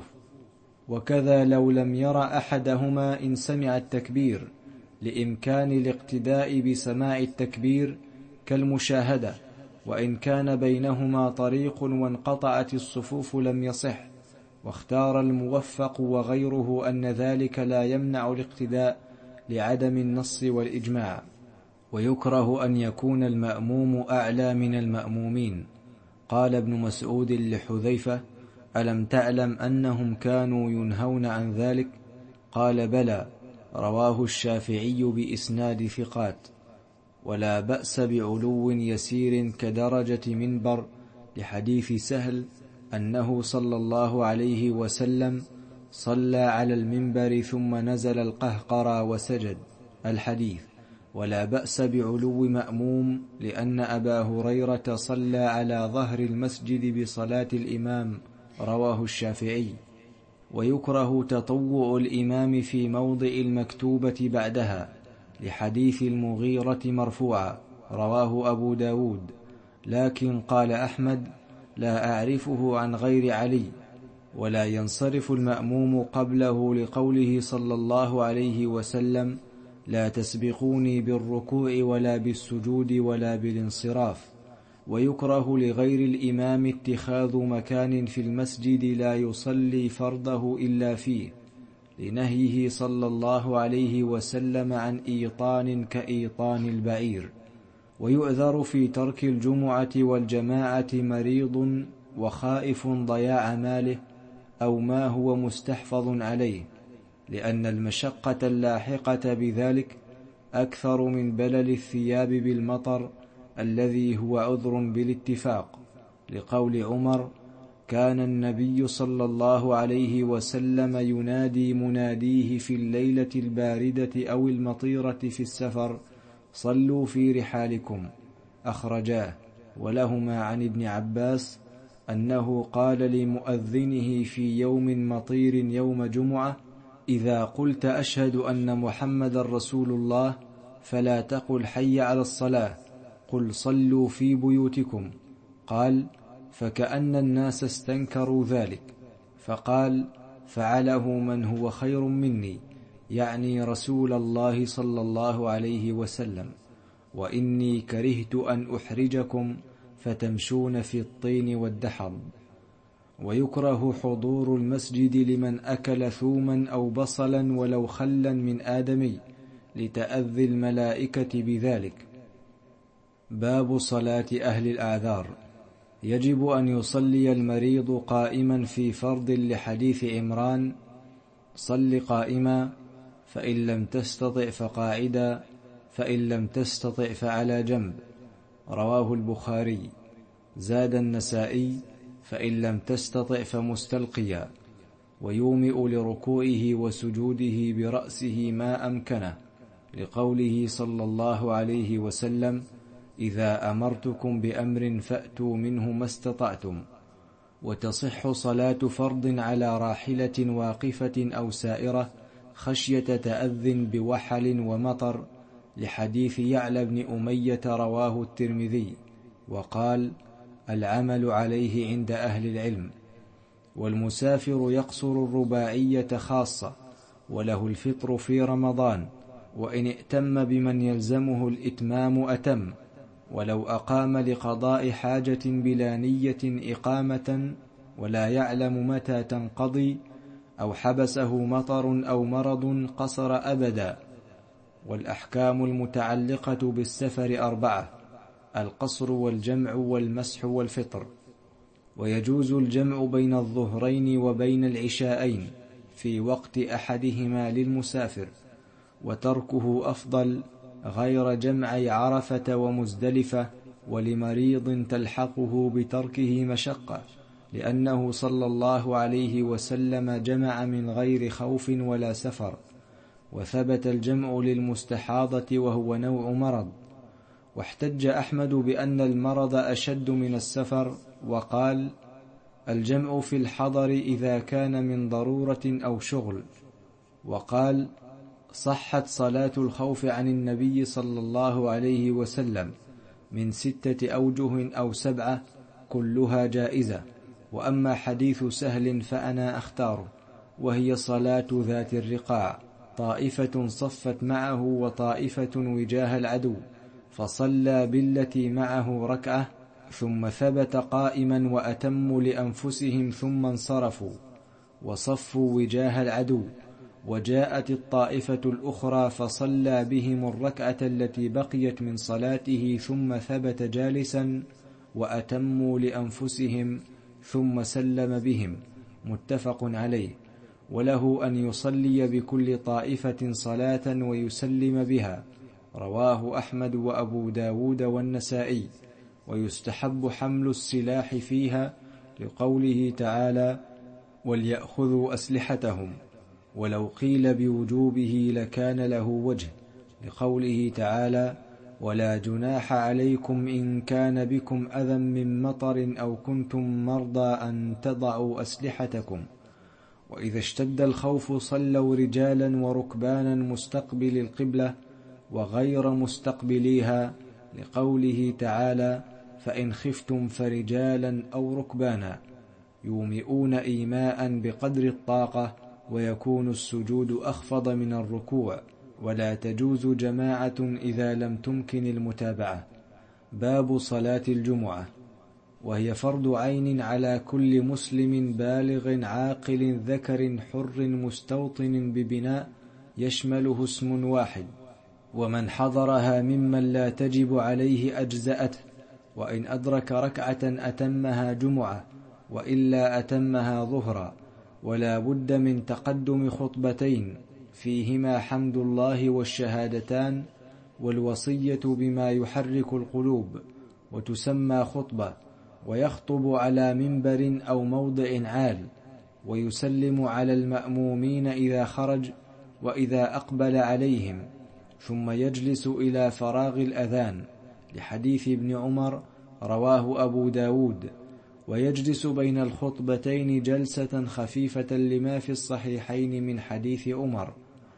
وكذا لو لم يرى أحدهما إن سمع التكبير، لإمكان الاقتداء بسماع التكبير كالمشاهدة. وإن كان بينهما طريق وانقطعت الصفوف لم يصح. واختار الموفق وغيره أن ذلك لا يمنع الاقتداء لعدم النص والإجماع. ويكره أن يكون المأموم أعلى من المأمومين. قال ابن مسعود لحذيفة ألم تعلم أنهم كانوا ينهون عن ذلك؟ قال بلى، رواه الشافعي بإسناد ثقات. ولا بأس بعلو يسير كدرجة منبر، لحديث سهل أنه صلى الله عليه وسلم صلى على المنبر ثم نزل القهقرى وسجد، الحديث. ولا بأس بعلو مأموم، لأن أبا هريرة صلى على ظهر المسجد بصلاة الإمام، رواه الشافعي. ويكره تطوع الإمام في موضع المكتوبة بعدها، لحديث المغيرة مرفوعا، رواه أبو داود. لكن قال أحمد لا أعرفه عن غير علي، ولا ينصرف المأموم قبله لقوله صلى الله عليه وسلم: لا تسبقوني بالركوع ولا بالسجود ولا بالانصراف. ويكره لغير الإمام اتخاذ مكان في المسجد لا يصلي فرضه إلا فيه، لنهيه صلى الله عليه وسلم عن إيطان كإيطان البعير. ويؤذر في ترك الجمعة والجماعة مريض وخائف ضياع ماله أو ما هو مستحفظ عليه، لأن المشقة اللاحقة بذلك أكثر من بلل الثياب بالمطر الذي هو عذر بالاتفاق، لقول عمر: كان النبي صلى الله عليه وسلم ينادي مناديه في الليلة الباردة أو المطيرة في السفر: صلوا في رحالكم. أخرجاه. ولهما عن ابن عباس أنه قال لمؤذنه في يوم مطير يوم جمعة: إذا قلت أشهد أن محمد رسول الله فلا تقل حي على الصلاة، قل صلوا في بيوتكم. قال: فكأن الناس استنكروا ذلك، فقال: فعله من هو خير مني، يعني رسول الله صلى الله عليه وسلم، وإني كرهت أن أحرجكم فتمشون في الطين والدحض. ويكره حضور المسجد لمن أكل ثوما أو بصلا ولو خلا من آدمي، لتأذي الملائكة بذلك. باب صلاة أهل الأعذار. يجب أن يصلي المريض قائما في فرض لحديث عمران: صل قائما، فإن لم تستطع فقاعدا، فإن لم تستطع فعلى جنب. رواه البخاري. زاد النسائي: فإن لم تستطع فمستلقيا. ويومئ لركوعه وسجوده برأسه ما أمكنه، لقوله صلى الله عليه وسلم: إذا أمرتكم بأمر فأتوا منه ما استطعتم. وتصح صلاة فرض على راحلة واقفة أو سائرة خشية تأذ بوحل ومطر، لحديث يعلى بن أمية رواه الترمذي، وقال: العمل عليه عند أهل العلم. والمسافر يقصر الرباعية خاصة، وله الفطر في رمضان، وإن ائتم بمن يلزمه الإتمام أتم، ولو أقام لقضاء حاجة بلا نية إقامة ولا يعلم متى تنقضي، أو حبسه مطر أو مرض قصر أبدا. والأحكام المتعلقة بالسفر أربعة: القصر والجمع والمسح والفطر. ويجوز الجمع بين الظهرين وبين العشاءين في وقت أحدهما للمسافر، وتركه أفضل، غير جمع عرفة ومزدلفة، ولمريض تلحقه بتركه مشقة، لأنه صلى الله عليه وسلم جمع من غير خوف ولا سفر. وثبت الجمع للمستحاضة وهو نوع مرض. واحتج أحمد بأن المرض أشد من السفر، وقال: الجمع في الحضر إذا كان من ضرورة أو شغل. وقال: صحت صلاة الخوف عن النبي صلى الله عليه وسلم من ستة أوجه أو سبعة، كلها جائزة. وأما حديث سهل فأنا أختاره، وهي صلاة ذات الرقاع، طائفة صفت معه وطائفة وجاه العدو، فصلى بالتي معه ركعة، ثم ثبت قائما وأتموا لأنفسهم ثم انصرفوا وصفوا وجاه العدو. وجاءت الطائفة الأخرى فصلى بهم الركعة التي بقيت من صلاته، ثم ثبت جالسا وأتموا لأنفسهم ثم سلم بهم. متفق عليه. وله أن يصلي بكل طائفة صلاة ويسلم بها. رواه أحمد وأبو داود والنسائي. ويستحب حمل السلاح فيها، لقوله تعالى: وليأخذوا أسلحتهم. ولو قيل بوجوبه لكان له وجه، لقوله تعالى: ولا جناح عليكم إن كان بكم أذى من مطر أو كنتم مرضى أن تضعوا أسلحتكم. وإذا اشتد الخوف صلوا رجالا وركبانا مستقبل القبلة وغير مستقبليها، لقوله تعالى: فإن خفتم فرجالا أو ركبانا. يومئون إيماء بقدر الطاقة، ويكون السجود أخفض من الركوع، ولا تجوز جماعة إذا لم تمكن المتابعة. باب صلاة الجمعة، وهي فرض عين على كل مسلم بالغ عاقل ذكر حر مستوطن ببناء يشمله اسم واحد، ومن حضرها ممن لا تجب عليه أجزأته، وإن أدرك ركعة أتمها جمعة، وإلا أتمها ظهرا، ولا بد من تقدم خطبتين فيهما حمد الله والشهادتان والوصية بما يحرك القلوب، وتسمى خطبة، ويخطب على منبر أو موضع عال، ويسلم على المأمومين إذا خرج وإذا أقبل عليهم، ثم يجلس إلى فراغ الأذان، لحديث ابن عمر رواه أبو داود، ويجلس بين الخطبتين جلسة خفيفة لما في الصحيحين من حديث عمر،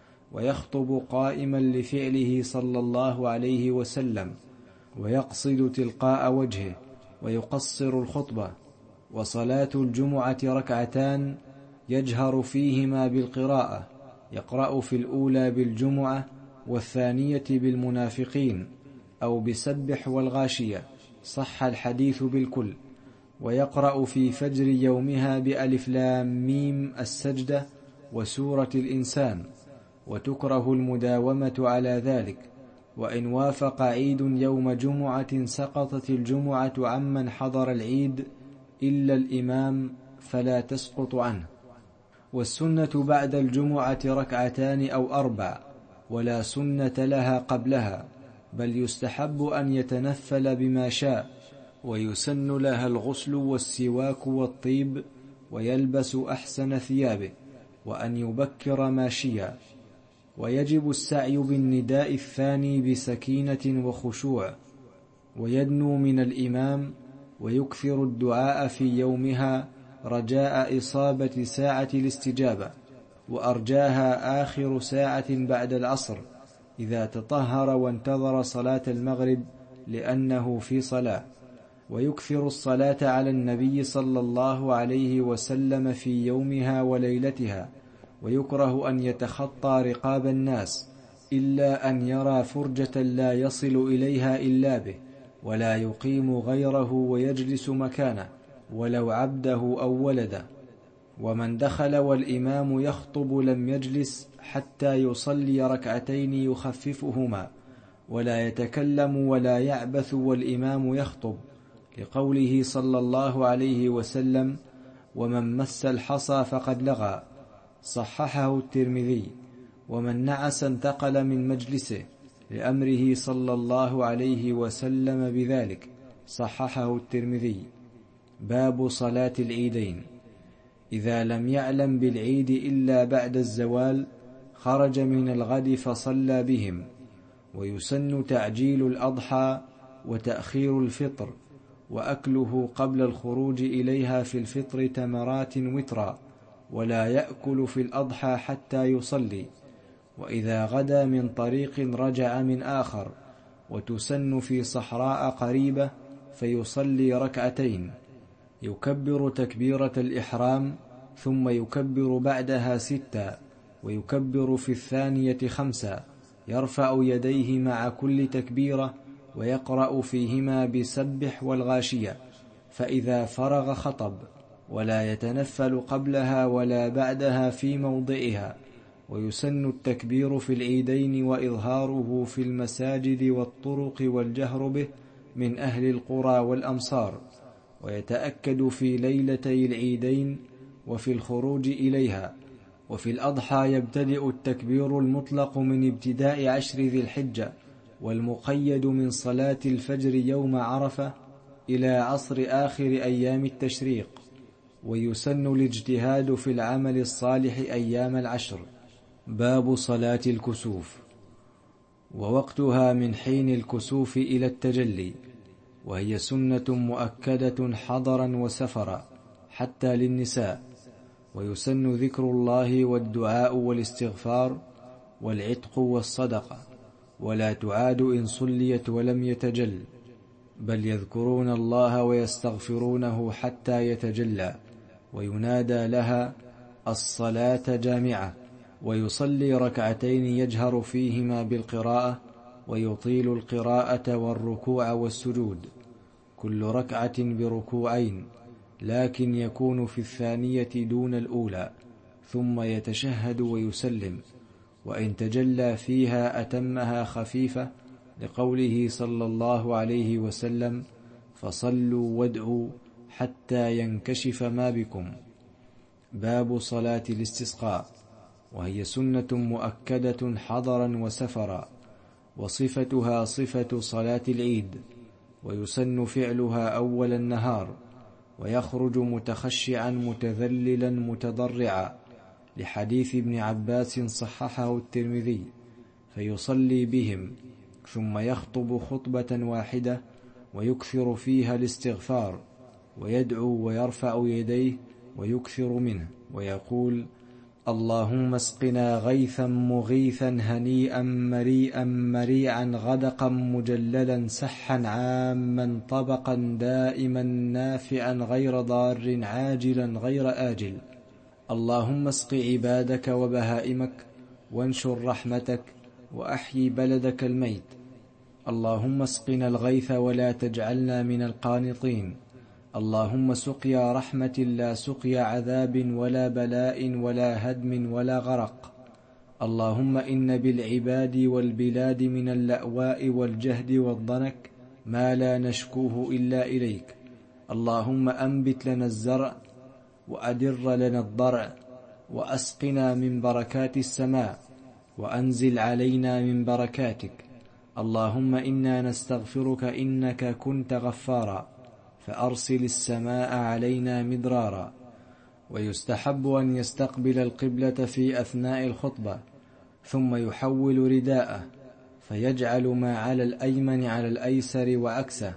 ويخطب قائما لفعله صلى الله عليه وسلم، ويقصد تلقاء وجهه، ويقصر الخطبة. وصلاة الجمعة ركعتان يجهر فيهما بالقراءة، يقرأ في الأولى بالجمعة والثانية بالمنافقين أو بسبح والغاشية، صح الحديث بالكل، ويقرأ في فجر يومها بألف لام ميم السجدة وسورة الإنسان، وتكره المداومة على ذلك، وإن وافق عيد يوم جمعة سقطت الجمعة عمن حضر العيد إلا الإمام فلا تسقط عنه. والسنة بعد الجمعة ركعتان أو أربع، ولا سنة لها قبلها، بل يستحب أن يتنفل بما شاء، ويسن لها الغسل والسواك والطيب، ويلبس أحسن ثيابه، وأن يبكر ماشيا. ويجب السعي بالنداء الثاني بسكينة وخشوع، ويدنو من الإمام، ويكثر الدعاء في يومها رجاء إصابة ساعة الاستجابة، وأرجاها آخر ساعة بعد العصر إذا تطهر وانتظر صلاة المغرب لأنه في صلاة. ويكثر الصلاة على النبي صلى الله عليه وسلم في يومها وليلتها، ويكره أن يتخطى رقاب الناس إلا أن يرى فرجة لا يصل إليها إلا به، ولا يقيم غيره ويجلس مكانه ولو عبده أو ولده. ومن دخل والإمام يخطب لم يجلس حتى يصلي ركعتين يخففهما، ولا يتكلم ولا يعبث والإمام يخطب، لقوله صلى الله عليه وسلم: ومن مس الحصى فقد لغى، صححه الترمذي. ومن نعس انتقل من مجلسه، لأمره صلى الله عليه وسلم بذلك، صححه الترمذي. باب صلاة العيدين، إذا لم يعلم بالعيد إلا بعد الزوال خرج من الغد فصلى بهم. ويسن تعجيل الأضحى وتأخير الفطر، وأكله قبل الخروج إليها في الفطر تمرات وترا، ولا يأكل في الأضحى حتى يصلي، وإذا غدا من طريق رجع من آخر. وتسن في صحراء قريبة فيصلي ركعتين، يكبر تكبيرة الإحرام، ثم يكبر بعدها ستا، ويكبر في الثانية خمسا، يرفع يديه مع كل تكبيرة، ويقرأ فيهما بسبح والغاشية، فإذا فرغ خطب، ولا يتنفل قبلها ولا بعدها في موضعها. ويسن التكبير في العيدين وإظهاره في المساجد والطرق والجهر به من أهل القرى والأمصار، ويتأكد في ليلتي العيدين وفي الخروج إليها. وفي الأضحى يبتدئ التكبير المطلق من ابتداء عشر ذي الحجة، والمقيد من صلاة الفجر يوم عرفة إلى عصر آخر أيام التشريق. ويسن الاجتهاد في العمل الصالح أيام العشر. باب صلاة الكسوف، ووقتها من حين الكسوف إلى التجلي، وهي سنة مؤكدة حضرا وسفرا حتى للنساء. ويسن ذكر الله والدعاء والاستغفار والعتق والصدقة، ولا تعاد إن صليت ولم يتجل، بل يذكرون الله ويستغفرونه حتى يتجلى. وينادى لها الصلاة جامعة، ويصلي ركعتين يجهر فيهما بالقراءة، ويطيل القراءة والركوع والسجود، كل ركعة بركوعين، لكن يكون في الثانية دون الأولى، ثم يتشهد ويسلم، وإن تجلى فيها أتمها خفيفة، لقوله صلى الله عليه وسلم: فصلوا وادعوا حتى ينكشف ما بكم. باب صلاة الاستسقاء، وهي سنة مؤكدة حضرا وسفرا، وصفتها صفة صلاة العيد، ويسن فعلها أول النهار، ويخرج متخشعا متذللا متضرعا، لحديث ابن عباس صححه الترمذي، فيصلي بهم، ثم يخطب خطبة واحدة، ويكثر فيها الاستغفار، ويدعو ويرفع يديه ويكثر منه، ويقول: اللهم اسقنا غيثا مغيثا هنيئا مريئا مريعا غدقا مجللا سحا عاما طبقا دائما نافعا غير ضار عاجلا غير آجل. اللهم اسق عبادك وبهائمك، وانشر رحمتك، وأحيي بلدك الميت. اللهم اسقنا الغيث ولا تجعلنا من القانطين. اللهم سقيا رحمة لا سقيا عذاب ولا بلاء ولا هدم ولا غرق. اللهم إن بالعباد والبلاد من اللأواء والجهد والضنك ما لا نشكوه إلا إليك. اللهم أنبت لنا الزرع، وأدر لنا الضرع، وأسقنا من بركات السماء، وأنزل علينا من بركاتك. اللهم إنا نستغفرك إنك كنت غفارا، فأرسل السماء علينا مدرارا. ويستحب أن يستقبل القبلة في أثناء الخطبة، ثم يحول رداءه، فيجعل ما على الأيمن على الأيسر وعكسه،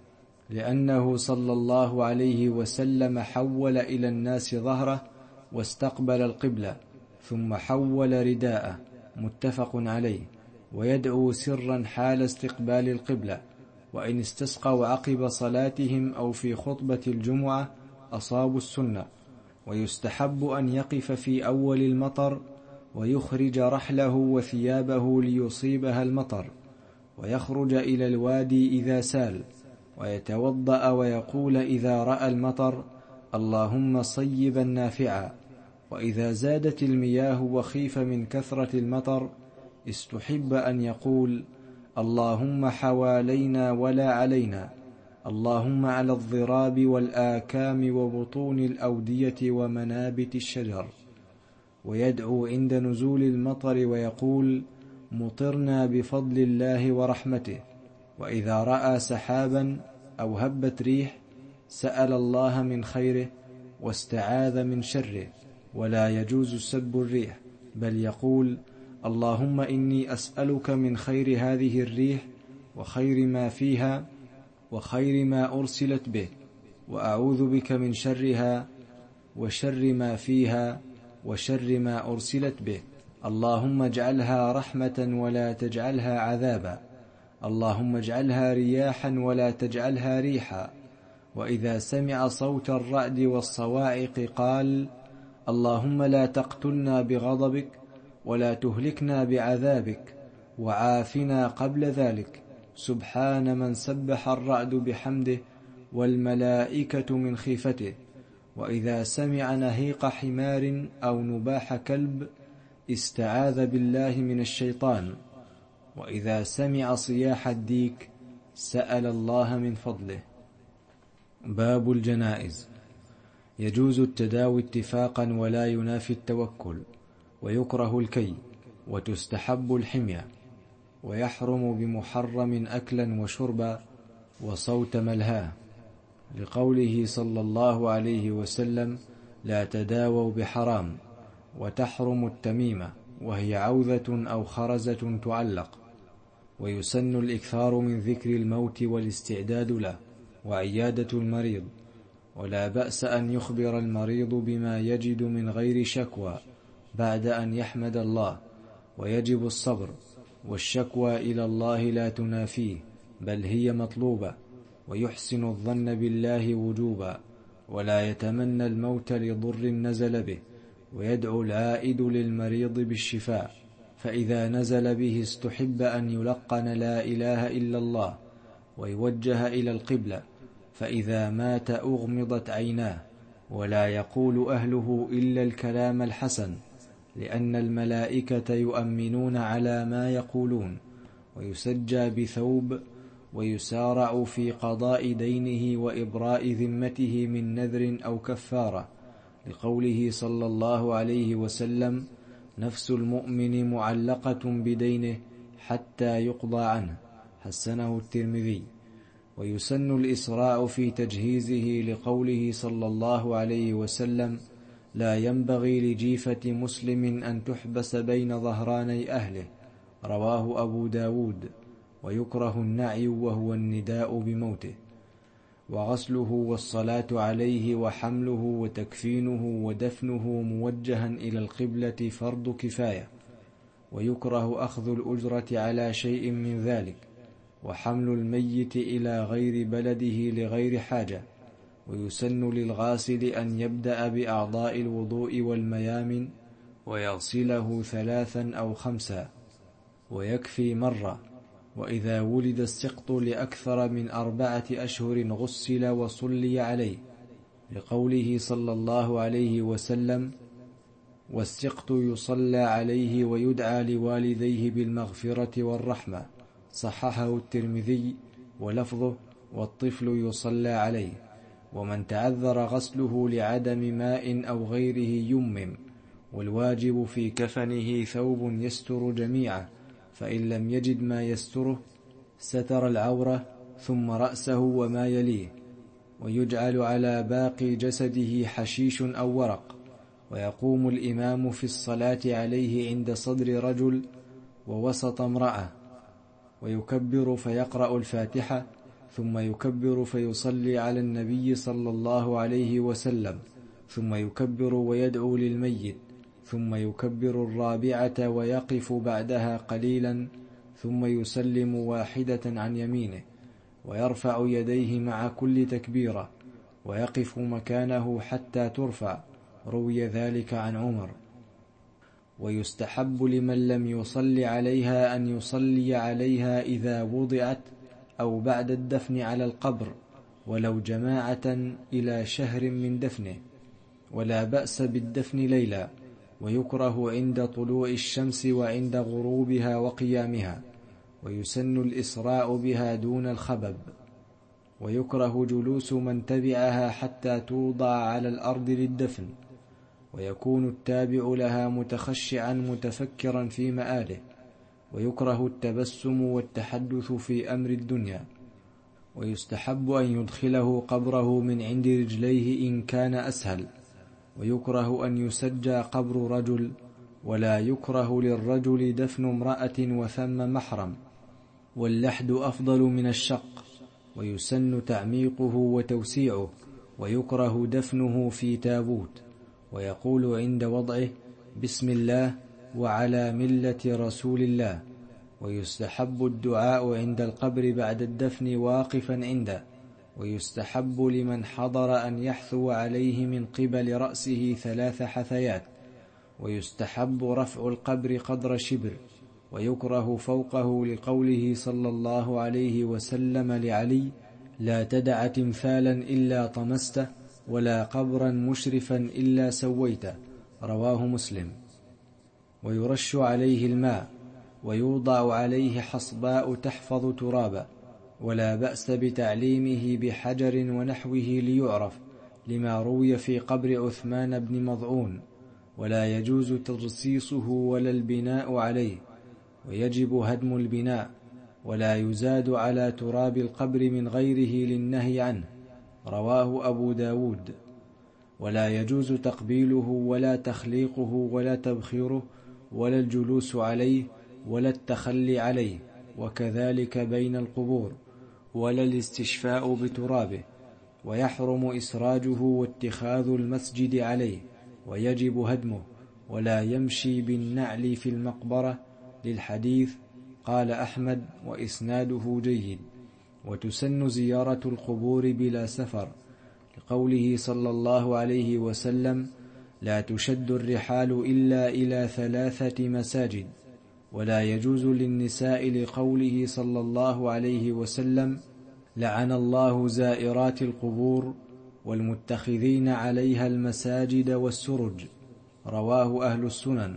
لأنه صلى الله عليه وسلم حول إلى الناس ظهره واستقبل القبلة، ثم حول رداءه، متفق عليه. ويدعو سرا حال استقبال القبلة، وإن استسقوا عقب صلاتهم أو في خطبة الجمعة أصابوا السنة. ويستحب أن يقف في أول المطر، ويخرج رحله وثيابه ليصيبها المطر، ويخرج إلى الوادي إذا سال، ويتوضأ ويقول إذا رأى المطر: اللهم صيبا نافعا. وإذا زادت المياه وخيف من كثرة المطر، استحب أن يقول: اللهم حوالينا ولا علينا، اللهم على الضراب والآكام وبطون الأودية ومنابت الشجر. ويدعو عند نزول المطر ويقول: مطرنا بفضل الله ورحمته. وإذا رأى سحابا أو هبت ريح، سأل الله من خيره واستعاذ من شره، ولا يجوز سب الريح، بل يقول: اللهم إني أسألك من خير هذه الريح وخير ما فيها وخير ما أرسلت به، وأعوذ بك من شرها وشر ما فيها وشر ما أرسلت به. اللهم اجعلها رحمة ولا تجعلها عذابا. اللهم اجعلها رياحا ولا تجعلها ريحا. وإذا سمع صوت الرعد والصواعق قال: اللهم لا تقتلنا بغضبك ولا تهلكنا بعذابك، وعافنا قبل ذلك. سبحان من سبح الرعد بحمده والملائكة من خيفته. وإذا سمع نهيق حمار أو نباح كلب استعاذ بالله من الشيطان. وإذا سمع صياح الديك سأل الله من فضله. باب الجنائز. يجوز التداوي اتفاقا ولا ينافي التوكل، ويكره الكي، وتستحب الحمية، ويحرم بمحرم أكلا وشربا وصوت ملهاه، لقوله صلى الله عليه وسلم: لا تداووا بحرام. وتحرم التميمة، وهي عوذة أو خرزة تعلق. ويسن الإكثار من ذكر الموت والاستعداد له، وعيادة المريض، ولا بأس أن يخبر المريض بما يجد من غير شكوى بعد أن يحمد الله. ويجب الصبر، والشكوى إلى الله لا تنافيه، بل هي مطلوبة. ويحسن الظن بالله وجوبا، ولا يتمنى الموت لضر نزل به، ويدعو العائد للمريض بالشفاء، فإذا نزل به استحب أن يلقن لا إله إلا الله ويوجه إلى القبلة، فإذا مات أغمضت عيناه، ولا يقول أهله إلا الكلام الحسن، لأن الملائكة يؤمنون على ما يقولون، ويسجى بثوب، ويسارع في قضاء دينه وإبراء ذمته من نذر أو كفارة، لقوله صلى الله عليه وسلم: نفس المؤمن معلقة بدينه حتى يقضى عنه، حسنه الترمذي. ويسن الإسراع في تجهيزه، لقوله صلى الله عليه وسلم: لا ينبغي لجيفة مسلم أن تحبس بين ظهراني أهله، رواه أبو داود. ويكره النعي وهو النداء بموته. وغسله والصلاة عليه وحمله وتكفينه ودفنه موجها إلى القبلة فرض كفاية، ويكره أخذ الأجرة على شيء من ذلك، وحمل الميت إلى غير بلده لغير حاجة. ويسن للغاسل أن يبدأ بأعضاء الوضوء والميامن، ويغسله ثلاثا أو خمسا، ويكفي مرة. وإذا ولد السقط لأكثر من أربعة أشهر غسل وصلي عليه، لقوله صلى الله عليه وسلم: والسقط يصلى عليه ويدعى لوالديه بالمغفرة والرحمة، صححه الترمذي، ولفظه: والطفل يصلى عليه. ومن تعذر غسله لعدم ماء أو غيره يمم، والواجب في كفنه ثوب يستر جميعه، فإن لم يجد ما يستره ستر العورة ثم رأسه وما يليه، ويجعل على باقي جسده حشيش أو ورق. ويقوم الإمام في الصلاة عليه عند صدر رجل ووسط امرأة، ويكبر فيقرأ الفاتحة، ثم يكبر فيصلي على النبي صلى الله عليه وسلم، ثم يكبر ويدعو للميت، ثم يكبر الرابعة ويقف بعدها قليلا، ثم يسلم واحدة عن يمينه، ويرفع يديه مع كل تكبيرة، ويقف مكانه حتى ترفع، روي ذلك عن عمر. ويستحب لمن لم يصلي عليها أن يصلي عليها إذا وضعت أو بعد الدفن على القبر، ولو جماعة إلى شهر من دفنه، ولا بأس بالدفن ليلا. ويكره عند طلوع الشمس وعند غروبها وقيامها، ويسن الإسراء بها دون الخبب. ويكره جلوس من تبعها حتى توضع على الأرض للدفن، ويكون التابع لها متخشعا متفكرا في مآله. ويكره التبسم والتحدث في أمر الدنيا. ويستحب أن يدخله قبره من عند رجليه إن كان أسهل. ويكره أن يسجى قبر رجل، ولا يكره للرجل دفن امرأة وثم محرم، واللحد أفضل من الشق. ويسن تعميقه وتوسيعه. ويكره دفنه في تابوت، ويقول عند وضعه: بسم الله وعلى ملة رسول الله. ويستحب الدعاء عند القبر بعد الدفن واقفا عنده. ويستحب لمن حضر أن يحثو عليه من قبل رأسه ثلاث حثيات. ويستحب رفع القبر قدر شبر، ويكره فوقه، لقوله صلى الله عليه وسلم لعلي: لا تدع تمثالا إلا طمسته، ولا قبرا مشرفا إلا سويته، رواه مسلم. ويرش عليه الماء، ويوضع عليه حصباء تحفظ ترابا، ولا بأس بتعليمه بحجر ونحوه ليعرف، لما روي في قبر عثمان بن مظعون. ولا يجوز ترصيصه ولا البناء عليه، ويجب هدم البناء، ولا يزاد على تراب القبر من غيره للنهي عنه، رواه أبو داود. ولا يجوز تقبيله ولا تخليقه ولا تبخيره، ولا الجلوس عليه ولا التخلي عليه، وكذلك بين القبور، ولا الاستشفاء بترابه. ويحرم إسراجه واتخاذ المسجد عليه، ويجب هدمه. ولا يمشي بالنعل في المقبرة، للحديث، قال أحمد وإسناده جيد. وتسن زيارة القبور بلا سفر، لقوله صلى الله عليه وسلم: لا تشد الرحال إلا إلى ثلاثة مساجد. ولا يجوز للنساء لقوله صلى الله عليه وسلم: لعن الله زائرات القبور والمتخذين عليها المساجد والسرج. رواه أهل السنن.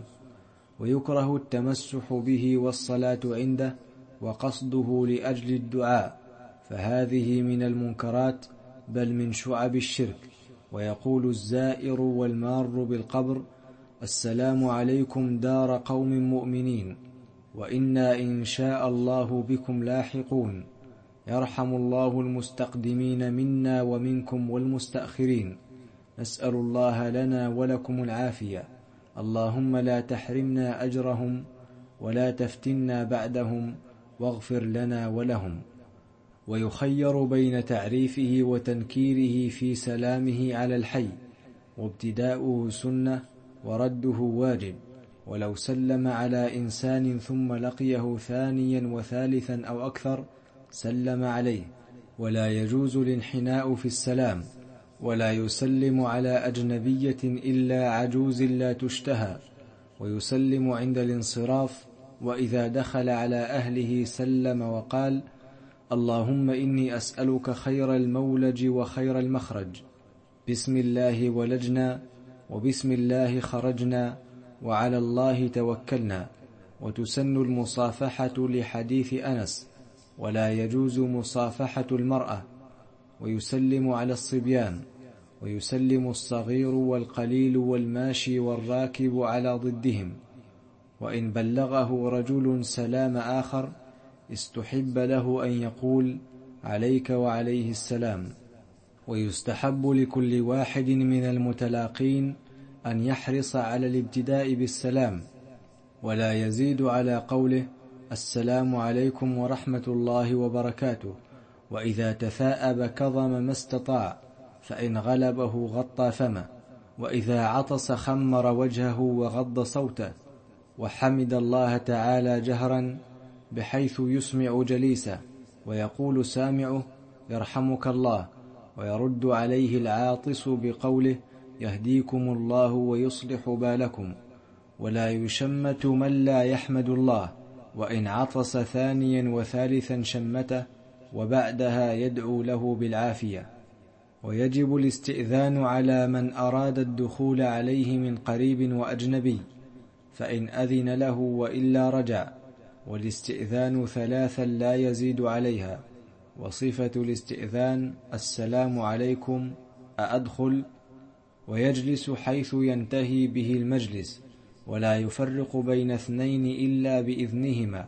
ويكره التمسح به والصلاة عنده وقصده لأجل الدعاء، فهذه من المنكرات بل من شعب الشرك. ويقول الزائر والمار بالقبر: السلام عليكم دار قوم مؤمنين، وإنا إن شاء الله بكم لاحقون. يرحم الله المستقدمين منا ومنكم والمستأخرين. نسأل الله لنا ولكم العافية. اللهم لا تحرمنا أجرهم ولا تفتنا بعدهم، واغفر لنا ولهم. ويخير بين تعريفه وتنكيره في سلامه على الحي، وابتداؤه سنة ورده واجب. ولو سلم على إنسان ثم لقيه ثانيا وثالثا أو أكثر سلم عليه. ولا يجوز الانحناء في السلام، ولا يسلم على أجنبية إلا عجوز لا تشتهى. ويسلم عند الانصراف، وإذا دخل على أهله سلم وقال: اللهم إني أسألك خير المولج وخير المخرج. بسم الله ولجنا، وبسم الله خرجنا، وعلى الله توكلنا. وتسن المصافحة لحديث أنس، ولا يجوز مصافحة المرأة. ويسلم على الصبيان، ويسلم الصغير والقليل والماشي والراكب على ضدهم. وإن بلغه رجل سلام آخر استحب له أن يقول: عليك وعليه السلام. ويستحب لكل واحد من المتلاقين أن يحرص على الابتداء بالسلام، ولا يزيد على قوله: السلام عليكم ورحمة الله وبركاته. وإذا تثاءب كظم ما استطاع، فإن غلبه غطى فمه. وإذا عطس خمر وجهه وغض صوته. وحمد الله تعالى جهرا بحيث يسمع جليسه، ويقول سامعه: يرحمك الله. ويرد عليه العاطس بقوله: يهديكم الله ويصلح بالكم. ولا يشمت من لا يحمد الله، وإن عطس ثانيا وثالثا شمته، وبعدها يدعو له بالعافية. ويجب الاستئذان على من أراد الدخول عليه من قريب وأجنبي، فإن أذن له وإلا رجع. والاستئذان ثلاثا لا يزيد عليها. وصفة الاستئذان: السلام عليكم، أأدخل؟ ويجلس حيث ينتهي به المجلس، ولا يفرق بين اثنين إلا بإذنهما.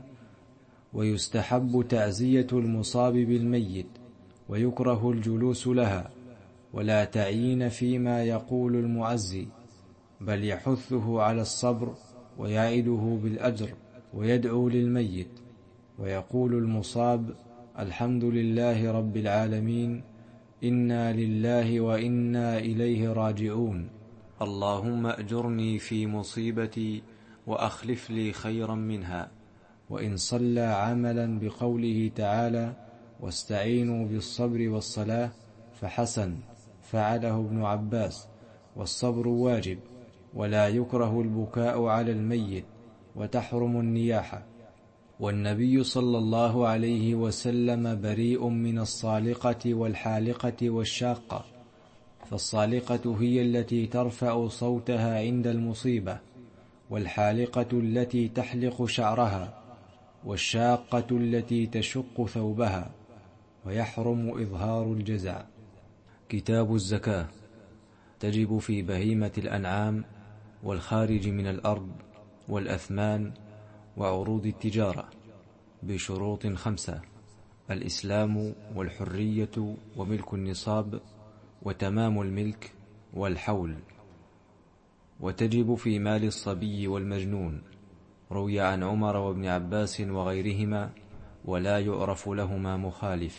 ويستحب تعزية المصاب بالميت، ويكره الجلوس لها، ولا تعيين فيما يقول المعزي، بل يحثه على الصبر ويعده بالأجر، ويدعو للميت. ويقول المصاب: الحمد لله رب العالمين، إنا لله وإنا إليه راجعون. اللهم أجرني في مصيبتي وأخلف لي خيرا منها. وإن صلى عملا بقوله تعالى: واستعينوا بالصبر والصلاة، فحسن، فعله ابن عباس. والصبر واجب، ولا يكره البكاء على الميت، وتحرم النياحة. والنبي صلى الله عليه وسلم بريء من الصالقة والحالقة والشاقة. فالصالقة هي التي ترفع صوتها عند المصيبة، والحالقة التي تحلق شعرها، والشاقة التي تشق ثوبها. ويحرم إظهار الجزع. كتاب الزكاة. تجب في بهيمة الأنعام والخارج من الأرض والأثمان وعروض التجارة بشروط خمسة: الإسلام والحرية وملك النصاب وتمام الملك والحول. وتجب في مال الصبي والمجنون. روي عن عمر وابن عباس وغيرهما، ولا يعرف لهما مخالف.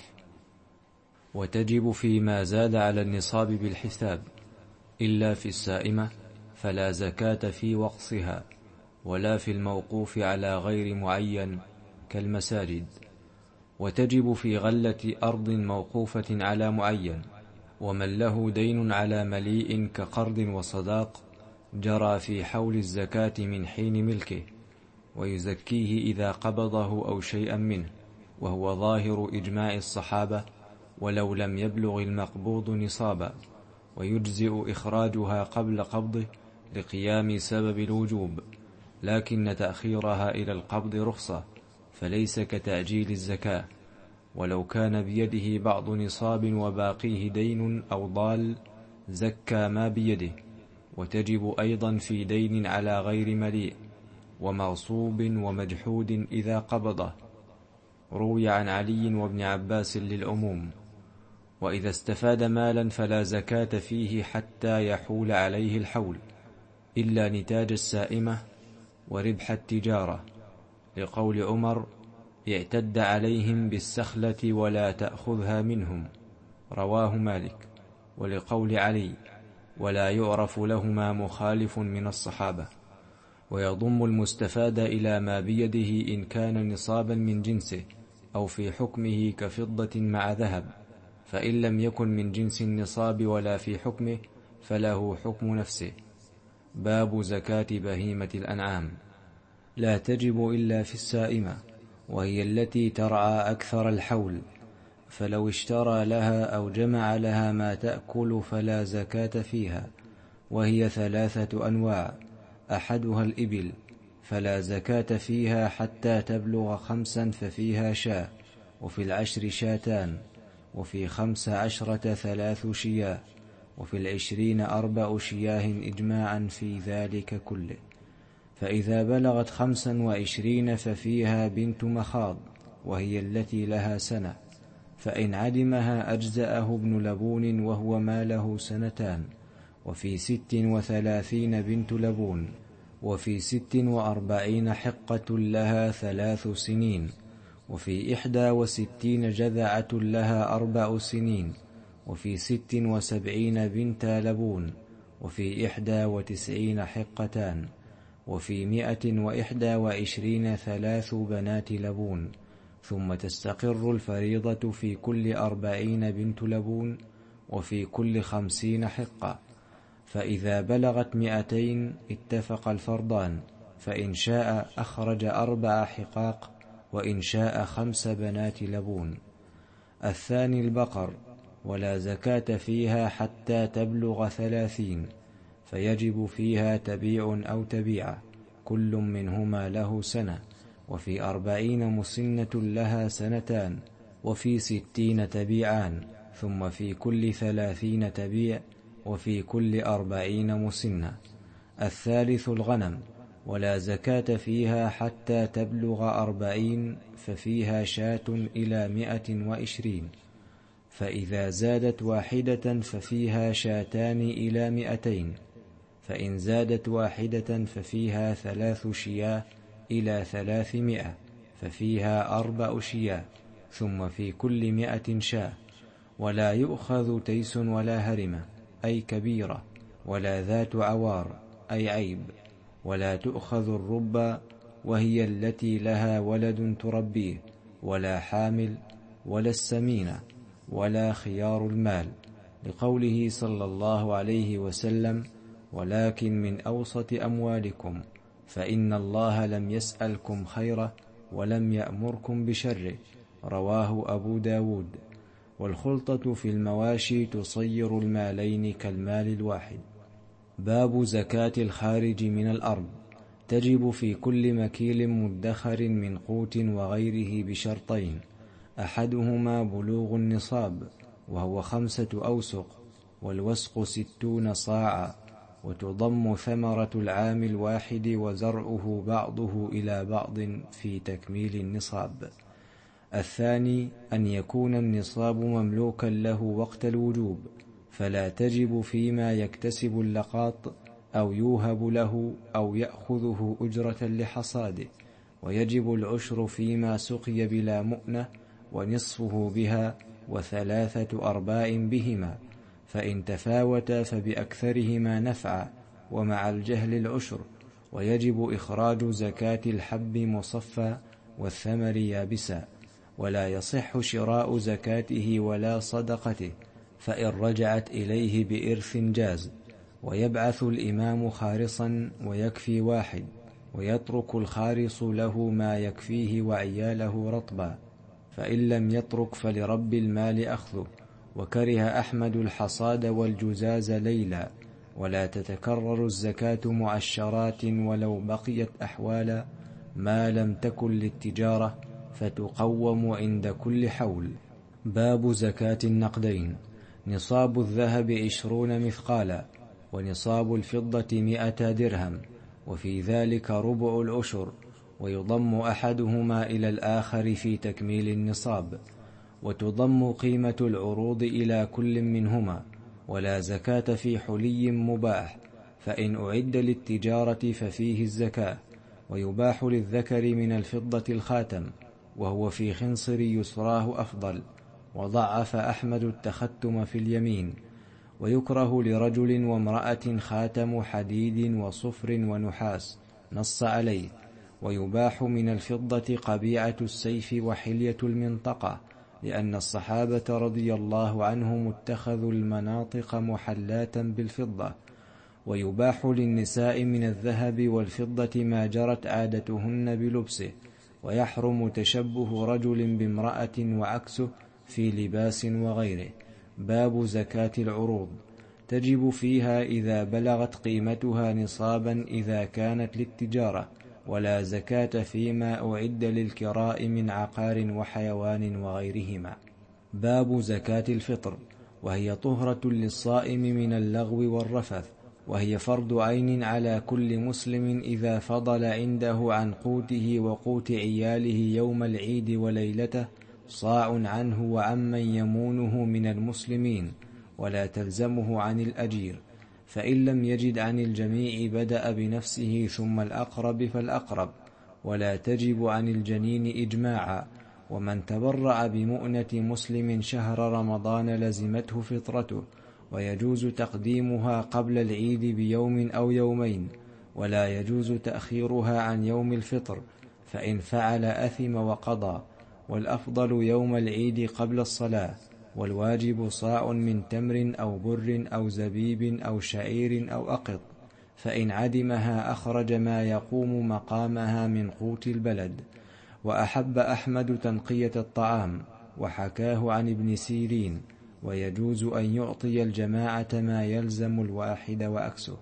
وتجب فيما زاد على النصاب بالحساب، إلا في السائمة فلا زكاة في وقصها، ولا في الموقوف على غير معين كالمساجد. وتجب في غلة أرض موقوفة على معين، ومن له دين على مليء كقرض وصداق جرى في حول الزكاة من حين ملكه، ويزكيه إذا قبضه أو شيئا منه، وهو ظاهر إجماع الصحابة ولو لم يبلغ المقبوض نصابا، ويجزئ إخراجها قبل قبضه لقيام سبب الوجوب، لكن تأخيرها إلى القبض رخصة، فليس كتأجيل الزكاة. ولو كان بيده بعض نصاب وباقيه دين أو ضال زكى ما بيده، وتجب أيضا في دين على غير مليء ومغصوب ومجحود إذا قبضه. روي عن علي وابن عباس للعموم. وإذا استفاد مالا فلا زكاة فيه حتى يحول عليه الحول، إلا نتاج السائمة وربح التجارة، لقول عمر: اعتد عليهم بالسخلة ولا تأخذها منهم، رواه مالك. ولقول علي: ولا يعرف لهما مخالف من الصحابة. ويضم المستفاد إلى ما بيده إن كان نصابا من جنسه أو في حكمه كفضة مع ذهب، فإن لم يكن من جنس النصاب ولا في حكمه فله حكم نفسه. باب زكاة بهيمة الأنعام. لا تجب إلا في السائمة، وهي التي ترعى أكثر الحول، فلو اشترى لها أو جمع لها ما تأكل فلا زكاة فيها، وهي ثلاثة أنواع: أحدها الإبل، فلا زكاة فيها حتى تبلغ خمسا ففيها شاة، وفي العشر شاتان، وفي خمس عشرة ثلاث شياه، وفي العشرين أربع شياه إجماعا في ذلك كله. فإذا بلغت خمسا وعشرين ففيها بنت مخاض، وهي التي لها سنة، فإن عدمها أجزأه ابن لبون وهو ما له سنتان. وفي ست وثلاثين بنت لبون، وفي ست وأربعين حقة لها ثلاث سنين، وفي إحدى وستين جذعة لها أربع سنين، وفي ست وسبعين بنت لبون، وفي إحدى وتسعين حقتان، وفي مئة وإحدى وعشرين ثلاث بنات لبون. ثم تستقر الفريضة في كل أربعين بنت لبون، وفي كل خمسين حقة. فإذا بلغت مئتين اتفق الفرضان، فإن شاء أخرج أربع حقاق، وإن شاء خمس بنات لبون. الثاني البقر، ولا زكاة فيها حتى تبلغ ثلاثين، فيجب فيها تبيع أو تبيعة، كل منهما له سنة، وفي أربعين مسنة لها سنتان، وفي ستين تبيعان، ثم في كل ثلاثين تبيع، وفي كل أربعين مسنة. الثالث الغنم، ولا زكاة فيها حتى تبلغ أربعين، ففيها شاة إلى مئة وعشرين، فإذا زادت واحدة ففيها شاتان إلى مئتين، فإن زادت واحدة ففيها ثلاث شياه إلى ثلاثمائة، ففيها أربع شياه، ثم في كل مئة شاه. ولا يؤخذ تيس ولا هرمة أي كبيرة، ولا ذات عوار أي عيب، ولا تؤخذ الربا وهي التي لها ولد تربيه، ولا حامل، ولا السمينة، ولا خيار المال، لقوله صلى الله عليه وسلم: ولكن من أوسط أموالكم، فإن الله لم يسألكم خيره ولم يأمركم بشره، رواه أبو داود. والخلطة في المواشي تصير المالين كالمال الواحد. باب زكاة الخارج من الأرض. تجب في كل مكيل مدخر من قوت وغيره بشرطين: أحدهما بلوغ النصاب، وهو خمسة أوسق، والوسق ستون صاعا، وتضم ثمرة العام الواحد وزرعه بعضه إلى بعض في تكميل النصاب. الثاني أن يكون النصاب مملوكا له وقت الوجوب، فلا تجب فيما يكتسب اللقاط أو يوهب له أو يأخذه أجرة لحصاده، ويجب العشر فيما سقي بلا مؤنة، ونصفه بها، وثلاثة أرباع بهما، فإن تفاوتا فبأكثرهما نفعا، ومع الجهل العشر. ويجب إخراج زكاة الحب مصفى والثمر يابسا، ولا يصح شراء زكاته ولا صدقته، فإن رجعت إليه بإرث جاز. ويبعث الإمام خارصا ويكفي واحد، ويترك الخارص له ما يكفيه وعياله رطبا، فإن لم يترك فلرب المال أخذه. وكره أحمد الحصاد والجزاز ليلا، ولا تتكرر الزكاة معشرات ولو بقيت أحوالا، ما لم تكن للتجارة فتقوم عند كل حول. باب زكاة النقدين. نصاب الذهب عشرون مثقالا، ونصاب الفضة مئة درهم، وفي ذلك ربع العشر، ويضم أحدهما إلى الآخر في تكميل النصاب، وتضم قيمة العروض إلى كل منهما، ولا زكاة في حلي مباح، فإن أعد للتجارة ففيه الزكاة. ويباح للذكر من الفضة الخاتم، وهو في خنصر يسراه أفضل، وضعف أحمد التختم في اليمين. ويكره لرجل وامرأة خاتم حديد وصفر ونحاس، نص عليه. ويباح من الفضة قبيعة السيف وحلية المنطقة، لأن الصحابة رضي الله عنهم اتخذوا المناطق محلاة بالفضة. ويباح للنساء من الذهب والفضة ما جرت عادتهن بلبسه، ويحرم تشبه رجل بامرأة وعكسه في لباس وغيره. باب زكاة العروض. تجب فيها إذا بلغت قيمتها نصابا إذا كانت للتجارة، ولا زكاة فيما أعد للكراء من عقار وحيوان وغيرهما. باب زكاة الفطر، وهي طهرة للصائم من اللغو والرفث، وهي فرض عين على كل مسلم إذا فضل عنده عن قوته وقوت عياله يوم العيد وليلته صاع عنه وعمن يمونه من المسلمين، ولا تلزمه عن الأجير. فإن لم يجد عن الجميع بدأ بنفسه ثم الأقرب فالأقرب، ولا تجب عن الجنين إجماعا. ومن تبرع بمؤنة مسلم شهر رمضان لزمته فطرته، ويجوز تقديمها قبل العيد بيوم أو يومين، ولا يجوز تأخيرها عن يوم الفطر، فإن فعل أثم وقضى. والأفضل يوم العيد قبل الصلاة. والواجب صاع من تمر أو بر أو زبيب أو شعير أو أقط، فإن عدمها أخرج ما يقوم مقامها من قوت البلد. وأحب أحمد تنقية الطعام، وحكاه عن ابن سيرين، ويجوز أن يعطي الجماعة ما يلزم الواحد وأكسه.